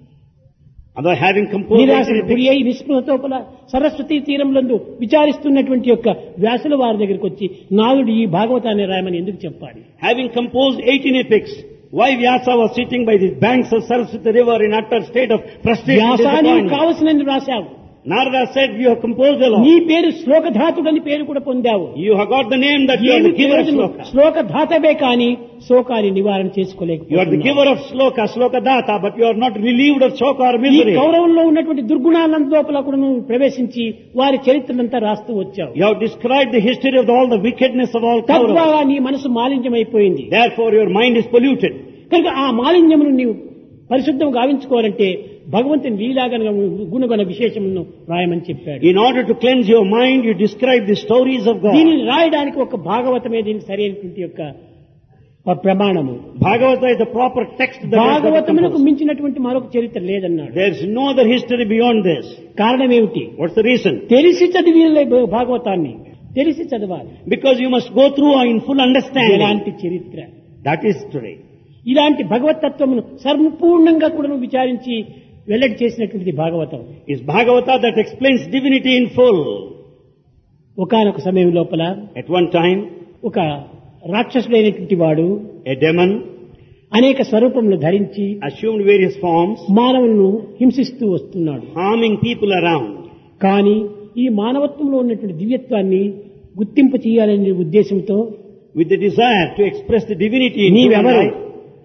Although having composed నిరాశకు గురి అయి నిస్పృహతోపల సరస్వతి తీరంలందు విచారిస్తున్నటువంటి యొక్క వ్యాసుల వారి దగ్గరికి వచ్చి నాలుడు ఈ భాగవతాన్ని రాయమని ఎందుకు చెప్పాలి? Having composed 18 epics, why Vyasa was sitting by the banks of Saraswati river in utter state of frustration and వ్యాసానికి disappointment. కావలసినది రాశావు, Narada said, you have composed a lot. నీ పేరు శ్లోకధాతుడని పేరు కూడా పొందావు. You have got the name that you are the giver of sloka. శ్లోకధాతవే కాని శోకాన్ని నివారణ You are the చేసుకోలేకపోతున్నావు. giver of sloka, sloka data, but you are not relieved of shock or ఈ misery. కౌరవంలో ఉన్నటువంటి దుర్గుణాలంత లోపల కూడా నువ్వు ప్రవేశించి వారి చరిత్రలంతా రాస్తూ వచ్చావు. You have described the history of all the wickedness of all Kauravas. తద్వారా నీ మనసు మాలిన్యమైపోయింది. Therefore your mind is polluted. కనుక ఆ మాలిన్యమును నీవు పరిశుద్ధం గావించుకోవాలంటే భగవంతుని లీలాగన గుణగణ విశేషమును రాయమని చెప్పాడు. In order to cleanse your mind, you describe the stories of God. దీనిని రాయడానికి ఒక భాగవతమే దీనికి సరైనటువంటి యొక్క ప్రమాణము. Bhagavata is the proper text that భాగవతమునకు is మించినటువంటి మరొక చరిత్ర లేదన్నాడు. There is no other history beyond this. కారణం ఏమిటి? What's the reason? తెలిసి చదివిన భాగవతాన్ని తెలిసి చదవాలి. Because you must go through in full understanding. ఇలాంటి చరిత్ర, That is today. ఇలాంటి భగవతత్వమును సంపూర్ణంగా కూడా విచారించి వెల్లడి చేసినటువంటిది Bhagavatam. Is Bhagavata that explains divinity in full. ఒకానొక సమయం లోపల At one time, ఒక రాక్షసుడైనటువంటి వాడు a demon అనేక స్వరూపములు ధరించి assumed various forms, మానవులను హింసిస్తూ వస్తున్నాడు. harming people around. కానీ ఈ మానవత్వంలో ఉన్నటువంటి దివ్యత్వాన్ని గుర్తింపు చేయాలనే ఉద్దేశంతో With the desire to express the divinity in human నీవెవరు life,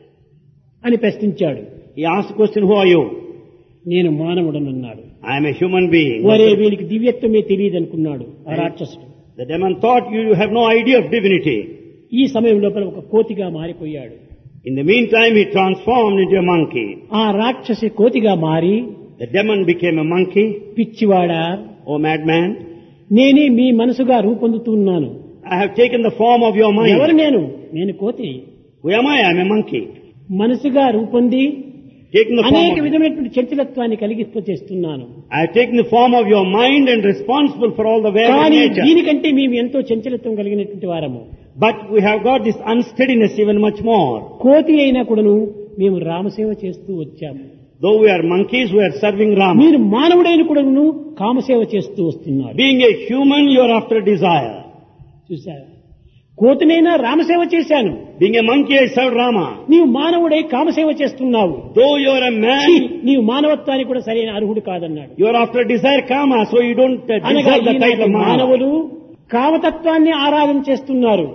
అని ప్రశ్నించాడు. he asked the question, who are you? నేను మానవుడనన్నాడు. I am a human being. వరే వీడికి దివ్యత్వమే తెలియదు అనుకున్నాడు ఆ రాక్షసుడు. The demon thought you have no idea of divinity. ఈ సమయం లోపల ఒక కోతిగా మారిపోయాడు. In the meantime, he transformed into a monkey. ఆ రాక్షసి కోతిగా మారి, The demon became a monkey. పిచ్చివాడా, Oh madman, నేనే మీ మనసుగా రూపొందుతున్నాను. I have taken the form of your ఎవరు mind. నేను కోతి. Who am I? I am a monkey. మనసుగా రూపొంది Taking the అనేక form of, విధమైనటువంటి చంచలత్వాన్ని కలిగిస్తూ చేస్తున్నాను. I have taken the form of your mind and responsible for all the various కానీ nature. దీనికంటే మేము ఎంతో చంచలత్వం కలిగినటువంటి వారము. But we have got this unsteadiness even much more. కోతి అయినా కూడాను మేము రామసేవ చేస్తూ వచ్చాము. Though we are monkeys, we are serving Rama. మీరు మానవుడైన కూడాను కామసేవ చేస్తూ వస్తున్నారు. Being a human, you are after desire. చూసారా, కోతినైనా రామసేవ చేశాను, Being a monkey, I served Rama. నీవు మానవుడై కామసేవ చేస్తున్నావు. Though you are a man, నీవు మానవత్వానికి కూడా సరైన అర్హుడు కాదన్నాడు. you are after desire kama, so you don't అనగా deserve the ఈనాటి title Manav. మానవులు కామతత్వాన్ని ఆరాధన చేస్తున్నారు.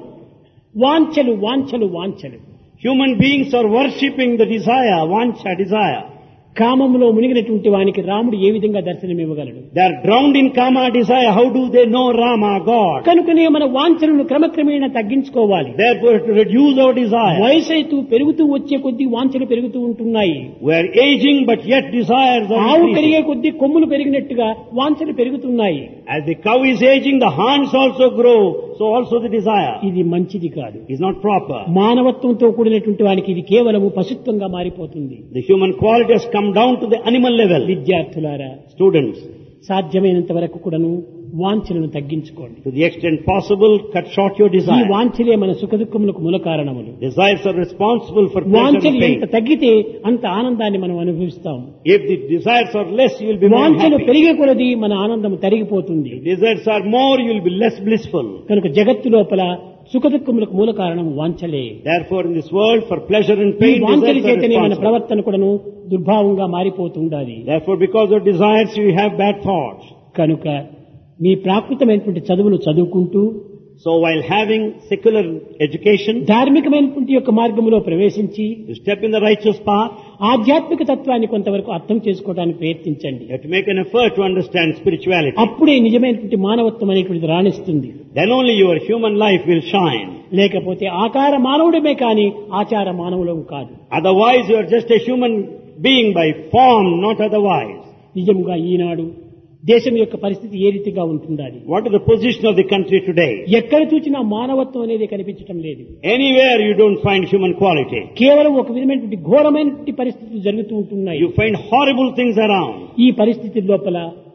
వాంఛలు వాంఛలు వాంఛలు. Human beings are worshipping the desire, vancha, desire. కామంలో మునిగినటువంటి వానికి రాముడు ఏ విధంగా దర్శనమివ్వగలడు? They are drowned in kama, desire. How do they know Rama, God? కనుకనే మన వాంఛలను క్రమక్రమేణా తగ్గించుకోవాలి. Therefore, to reduce our desire. వయసు అయితే పెరుగుతూ వచ్చే కొద్దీ వాంఛలు పెరుగుతూ ఉంటున్నాయి. We are aging, but yet desires are ఆవు increasing. పెరిగే కొద్దీ కొమ్ములు పెరిగినట్టుగా వాంఛలు పెరుగుతున్నాయి. As the cow is aging, the horns also grow, so also the desire ఇది మంచిది కాదు. is not proper. మానవత్వంతో కూడినటువంటి వానికి ఇది కేవలము పశుత్వంగా మారిపోతుంది. The human quality has come down to the animal level. విద్యార్థులారా, Students, సాధ్యమైనంత వరకు కూడాను వాంఛలను తగ్గించుకోండి. to the extent possible, cut short your ఈ desire. వాంఛలే మన సుఖదుఖములకు మూల కారణములు. Desires are responsible for pleasure వాంఛలు and ఎంత pain. తగ్గితే అంత ఆనందాన్ని మనం అనుభవిస్తాం. If the desires are less, you will be more వాంఛలు happy. పెరిగే కొలది మన ఆనందం తరిగిపోతుంది. If desires are more, you will be less blissful. కనుక జగత్తు లోపల సుఖదుఖములకు మూల కారణం వాంఛలే. Therefore, in this world, for pleasure and ఈ pain, వాంఛల desires are చేతనే మన responsible. ప్రవర్తన కూడాను దుర్భావంగా మారిపోతుండాలి. Therefore, because of desires, you have bad thoughts. కనుక మీ ప్రాకృతమైనటువంటి చదువులు చదువుకుంటూ So, while having secular education, ధార్మికమైనటువంటి యొక్క మార్గంలో ప్రవేశించి you step in the righteous path. ఆధ్యాత్మిక తత్వాన్ని కొంతవరకు అర్థం చేసుకోవడానికి ప్రయత్నించండి. You have to make an effort to understand spirituality. అప్పుడే నిజమైనటువంటి మానవత్వం అనేటువంటిది రాణిస్తుంది. Then only your human life will shine. లేకపోతే ఆకార మానవుడమే కాని ఆచార మానవులం కాదు. Otherwise, you are just a human being by form, not otherwise. నిజంగా ఈనాడు దేశం యొక్క పరిస్థితి ఏ రీతిగా ఉంటుండాలి? What is the position of the country today? ఎక్కడ చూసినా మానవత్వం అనేది కనిపించటం లేదు. Anywhere you don't find human quality. కేవలం ఒక విధమైనటువంటి ఘోరమైనటువంటి పరిస్థితులు జరుగుతూ ఉంటున్నాయి. You find horrible things around. ఈ పరిస్థితి లోపల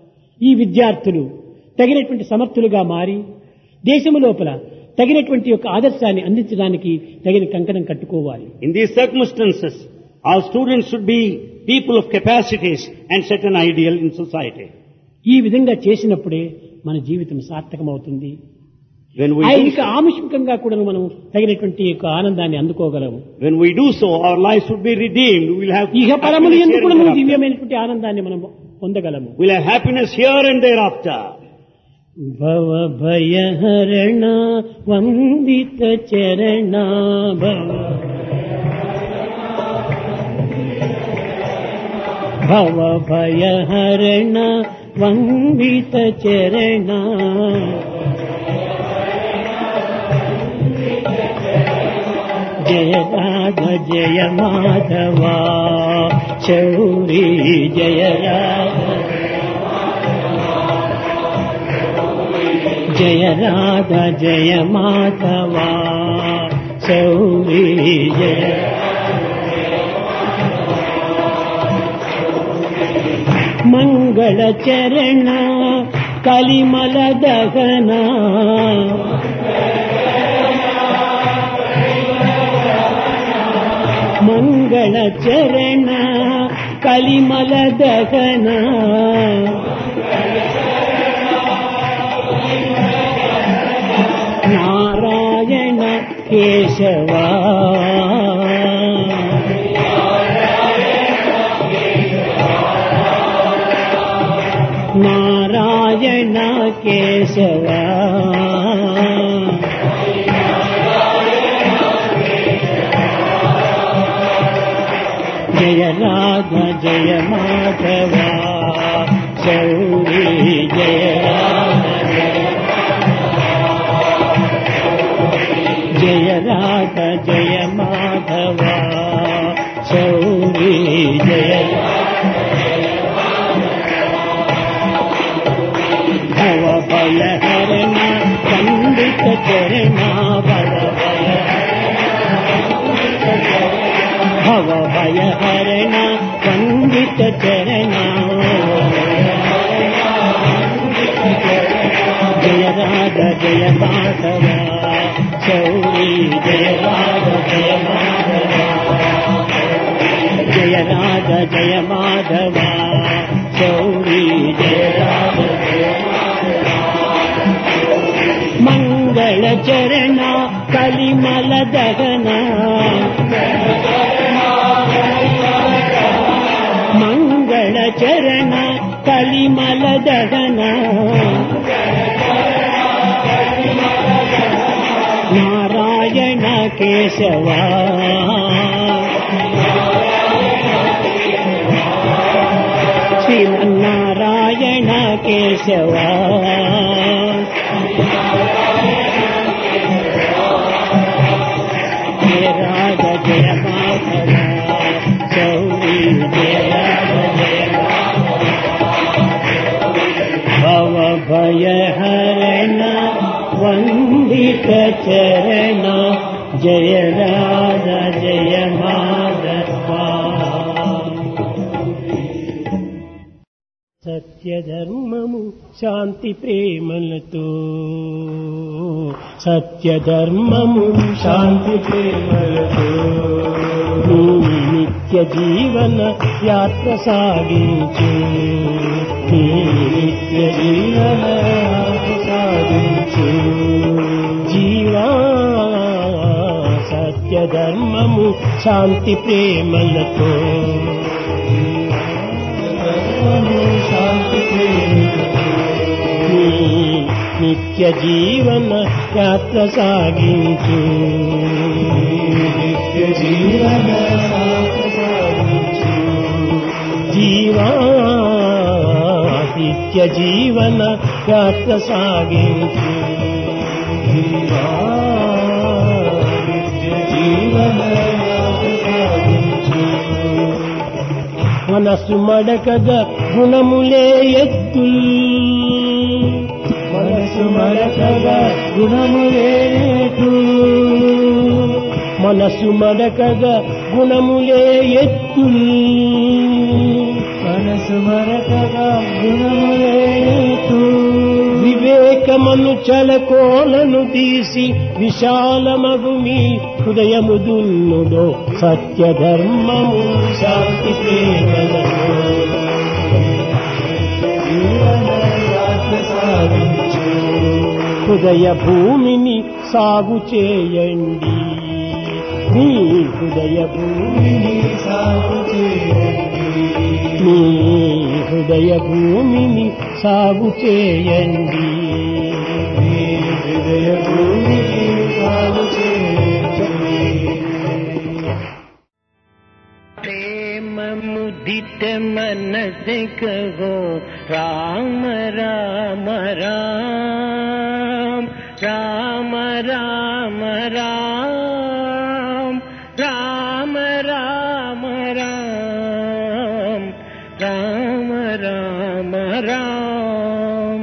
ఈ విద్యార్థులు తగినటువంటి సమర్థులుగా మారి దేశము లోపల తగినటువంటి యొక్క ఆదర్శాన్ని అందించడానికి తగిన కంకణం కట్టుకోవాలి. In these circumstances, our students should be people of capacities and set an ideal in society. ఈ విధంగా చేసినప్పుడే మన జీవితం సార్థకమవుతుంది. When we ఐహిక ఆముష్మికంగా కూడా మనం తగినటువంటి యొక్క ఆనందాన్ని అందుకోగలము. when we do so, our lives would be redeemed. We will have ఇహ పరములు happiness ఎందుకు here and thereafter. దివ్యమైనటువంటి ఆనందాన్ని మనం పొందగలము. We'll have happiness here and thereafter. భవ భయహరణ వందిత చరణ భవ భయహరణ వందిత చరణ జయ రాధ జయ మాధవ చౌరీ జయ రాధ జయ రాధ జయ మాధవ చౌరీ జయ మంగళ చరణ కలిమల దహన మంగళ చరణ కలిమల దహన నారాయణ కేశవ నారాయణ కేశవ జయ రాధ జయ మాధవ చౌరీ జయ రాధ జయ రాధ జయ మాధవ చౌరీ జయ భవ భయహరణ పండిత చరణ భవ భయహరణ పండిత చరణ జయ రాధ జయ మాధవ చౌరీ జయ రాధ జయ మాధవ జయ రాధ జయ మాధవ చౌరీ జయ రాధ జయ మంగళ చరణ కలిమల దహన మంగళ చరణ కలిమల దహన నారాయణ కేశవ శ్రీమన్నారాయణ కేశవ జయ రాధ జయ మాధవ చౌరీ జయ రాధ జయ భవ భయహరణ వందిత చరణ జయ రాధ జయ మాధవ సత్యధర్మము శాంతి ప్రేమలతో సత్యధర్మము శాంతి ప్రేమలతో నిత్య జీవన యాత్ర సాగించు నిత్య జీవన యాత్ర సాగించు జీవా సత్యధర్మము శాంతి ప్రేమలతో శాంతి నిత్య జీవన యాత్ర సాగించు నిత్య జీవన యాత్ర సాగించు జీవా నిత్య జీవన యాత్ర సాగించు జీవా నిత్య జీవన యాత్ర సాగించు మనసు మడకగా గుణములే ఎత్తు మనసు మడకగా గుణములే ఎత్తు మనసు మడకగా గుణములే ఎత్తు మనసు మడకగా గుణములే ఎత్తు వివేకమను చలకోలను తీసి విశాలమగు మీ హృదయము దున్నుడో సత్యధర్మము శాంతి ప్రేమలతో హృదయ భూమిని సాగు చేయండి మీ హృదయ భూమిని సాగు చేయండి మీ హృదయ భూమిని సాగు చేయండి. హృదయ భూమిని సాగు చేయండి. प्रेम मुदित मन से कहो राम राम राम, राम राम राम, राम राम राम, राम राम राम.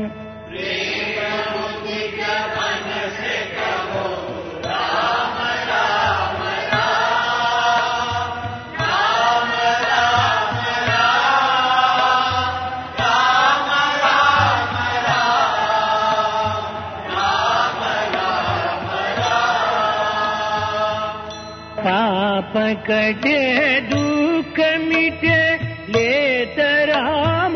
पाप कटे दुख मिटे लेत राम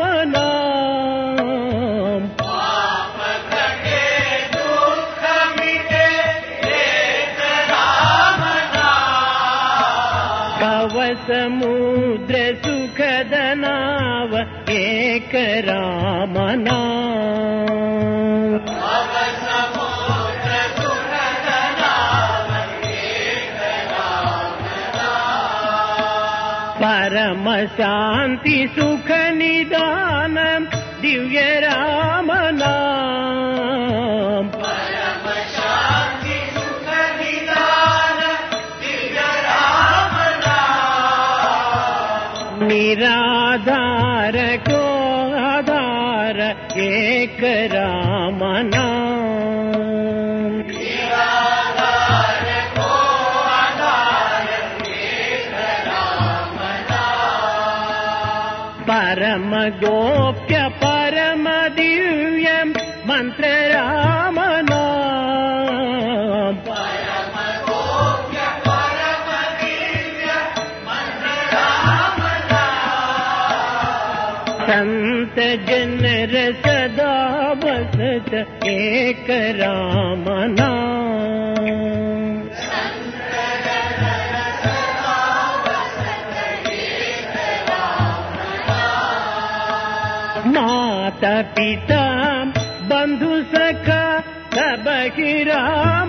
नाम. पाप कटे दुख मिटे लेत राम नाम. भव समुद्र सुखद नाव एक राम नाम. भव समुद्र सुखद नाव एक राम नाम. परम शांति सुख निदान दिव्य राम नाम. परम शांति सुख निदान दिव्य राम नाम. निराधार को आधार एक राम नाम. निराधार को आधार एक राम नाम. परम गोप्य परम दिव्य मंत्र राम नाम. परम गोप्य परम दिव्य मंत्र राम नाम. संत जनर सदा बसत एक राम नाम. संत जनर सदा बसत एक राम नाम. माता पिता बंधु सखा सब ही राम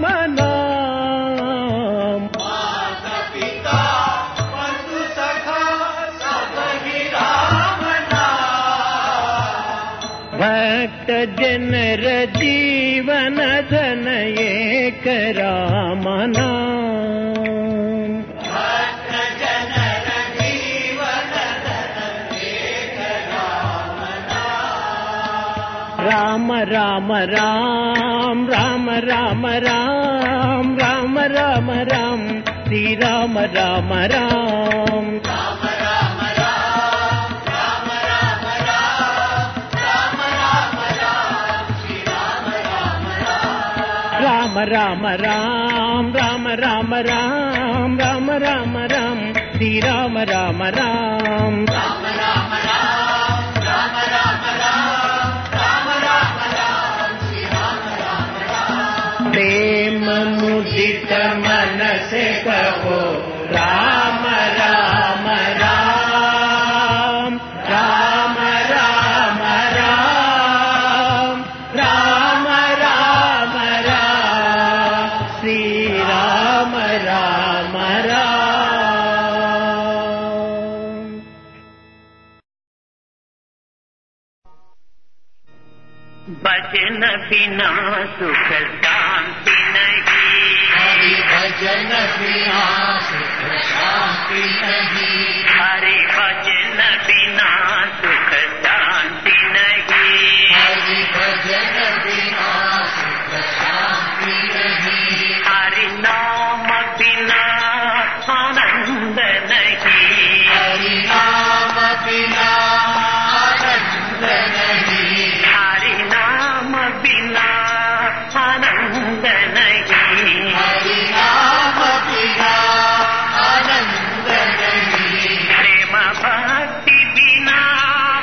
नाम. माता पिता बंधु सखा सब ही राम नाम. भक्त जनर जीवन धन एक राम नाम. भक्त जनर जीवन धन एक राम नाम. राम राम राम, राम राम राम, राम राम राम, श्री राम राम राम. राम राम राम, राम राम राम, राम राम राम, श्री राम राम राम. राम राम राम, राम राम राम, राम राम राम, श्री राम राम राम. राम राम राम, राम राम राम, राम राम राम, श्री राम राम राम. प्रेम मुदित मन से कहो राम राम राम, राम राम राम, राम राम राम, श्री राम राम राम. भजन बिना सुख शांति नहीं. हरि भजन बिना सुख शांति नहीं. हरि भजन बिना सुख शांति नहीं. हरि भजन बिना सुख शांति नहीं. हरि नाम बिना आनंद नहीं. हरि नाम बिना आनंद नहीं. हरि नाम बिना आनंद नहीं. हरि नाम बिना आनंद नहीं. प्रेम भक्ति बिना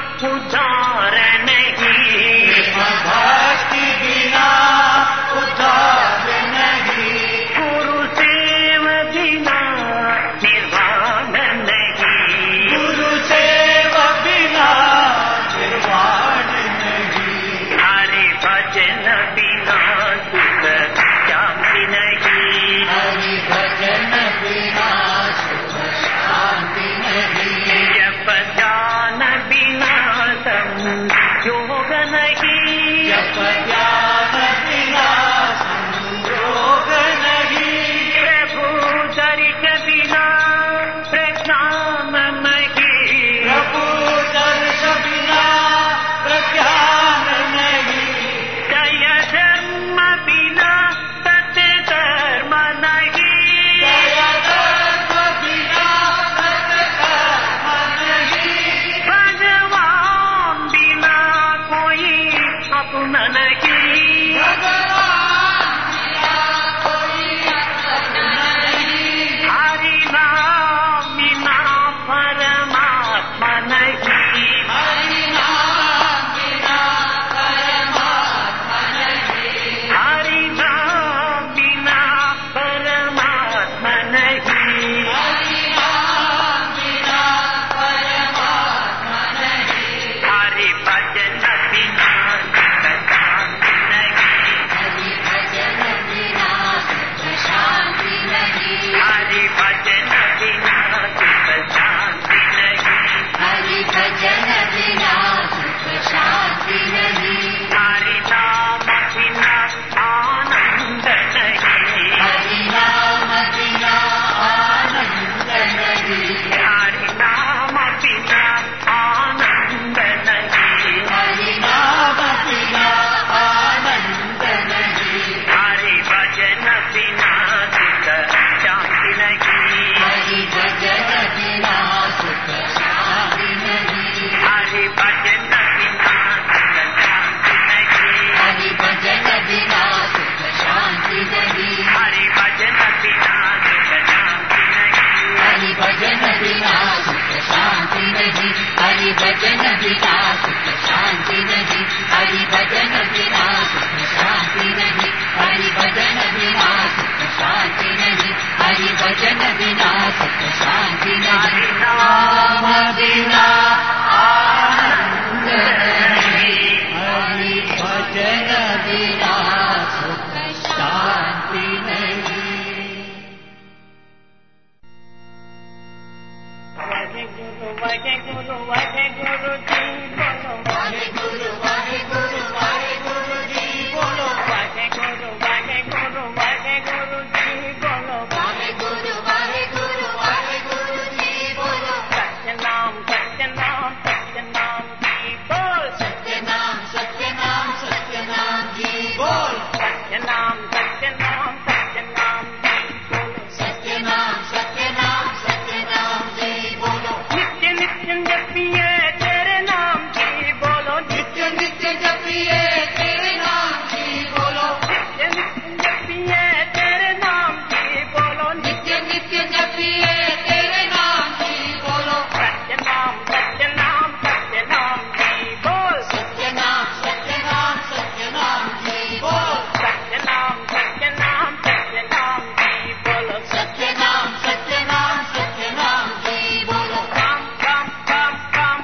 Come, come, come, come.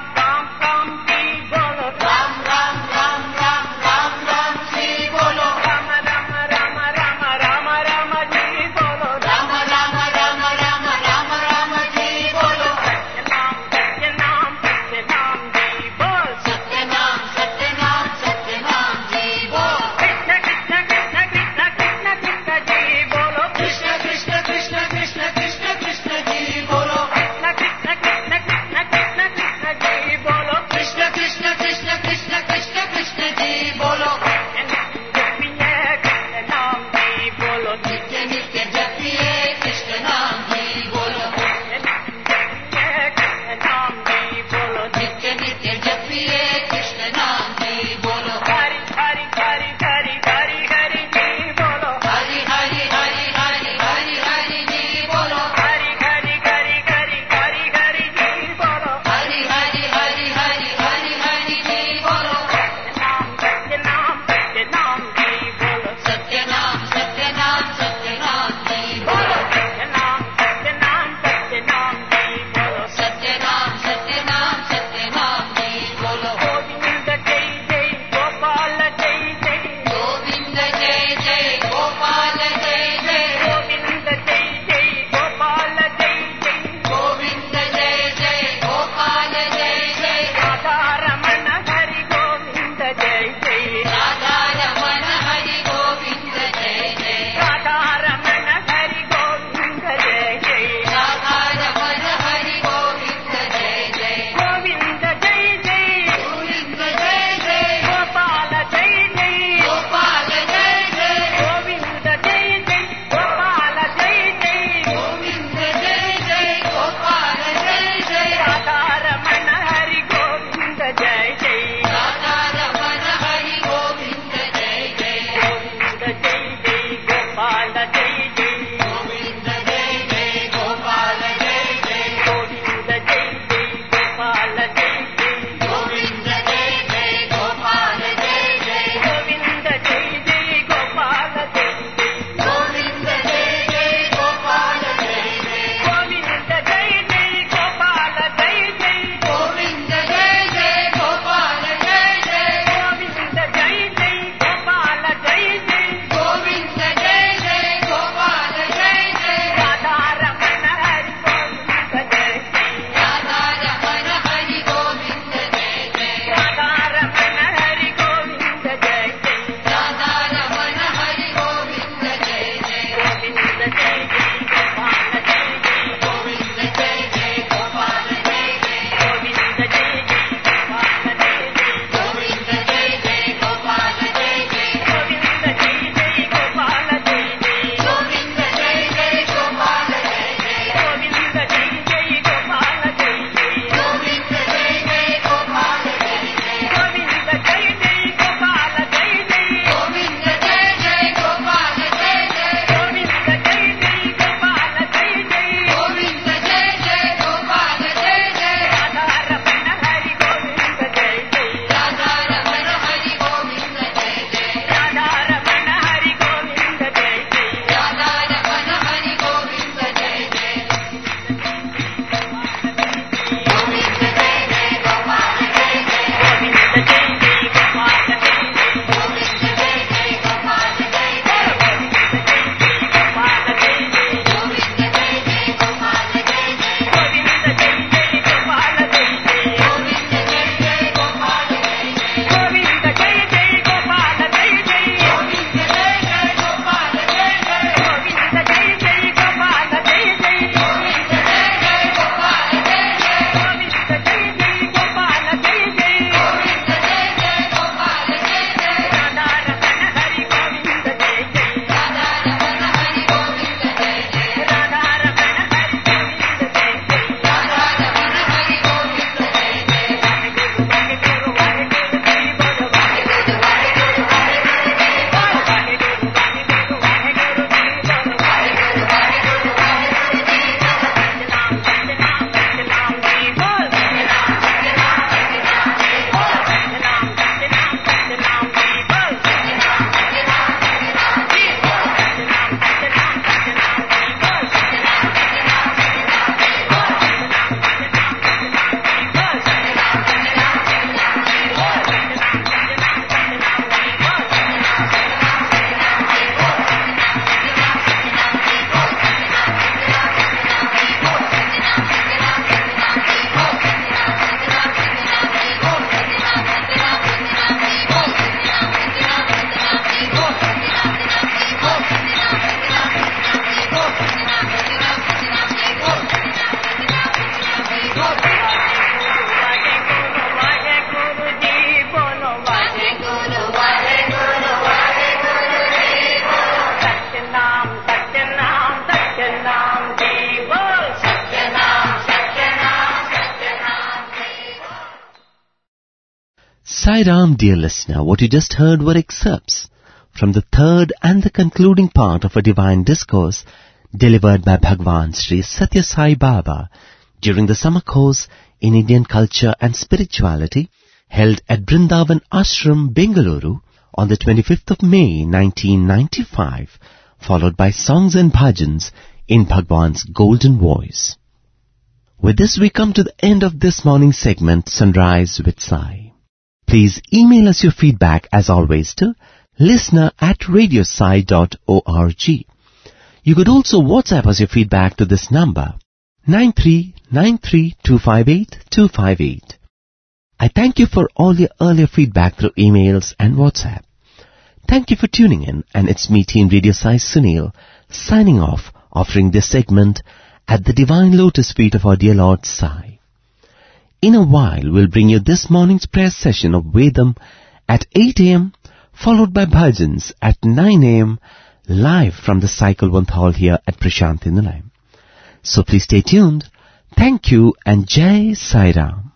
Sai Ram, dear listener, what you just heard were excerpts from the third and the concluding part of a divine discourse delivered by Bhagwan Sri Satya Sai Baba during the summer course in Indian culture and spirituality held at Brindavan Ashram, Bengaluru on the 25th of May 1995, followed by songs and bhajans in Bhagwan's golden voice. With this we come to the end of this morning's segment, Sunrise with Sai. Please email us your feedback as always to listener@radiosai.org. You could also WhatsApp us your feedback to this number 9393258258. I thank you for all your earlier feedback through emails and WhatsApp. Thank you for tuning in, and it's me, Team Radio Sai Sunil, signing off, offering this segment at the divine lotus feet of our dear Lord Sai. In a while, we'll bring you this morning's prayer session of Vedam at 8 a.m., followed by bhajans at 9 a.m., live from the Cycle-Vanth Hall here at Prashanthi Nilayam. So please stay tuned. Thank you and Jai Sai Ram.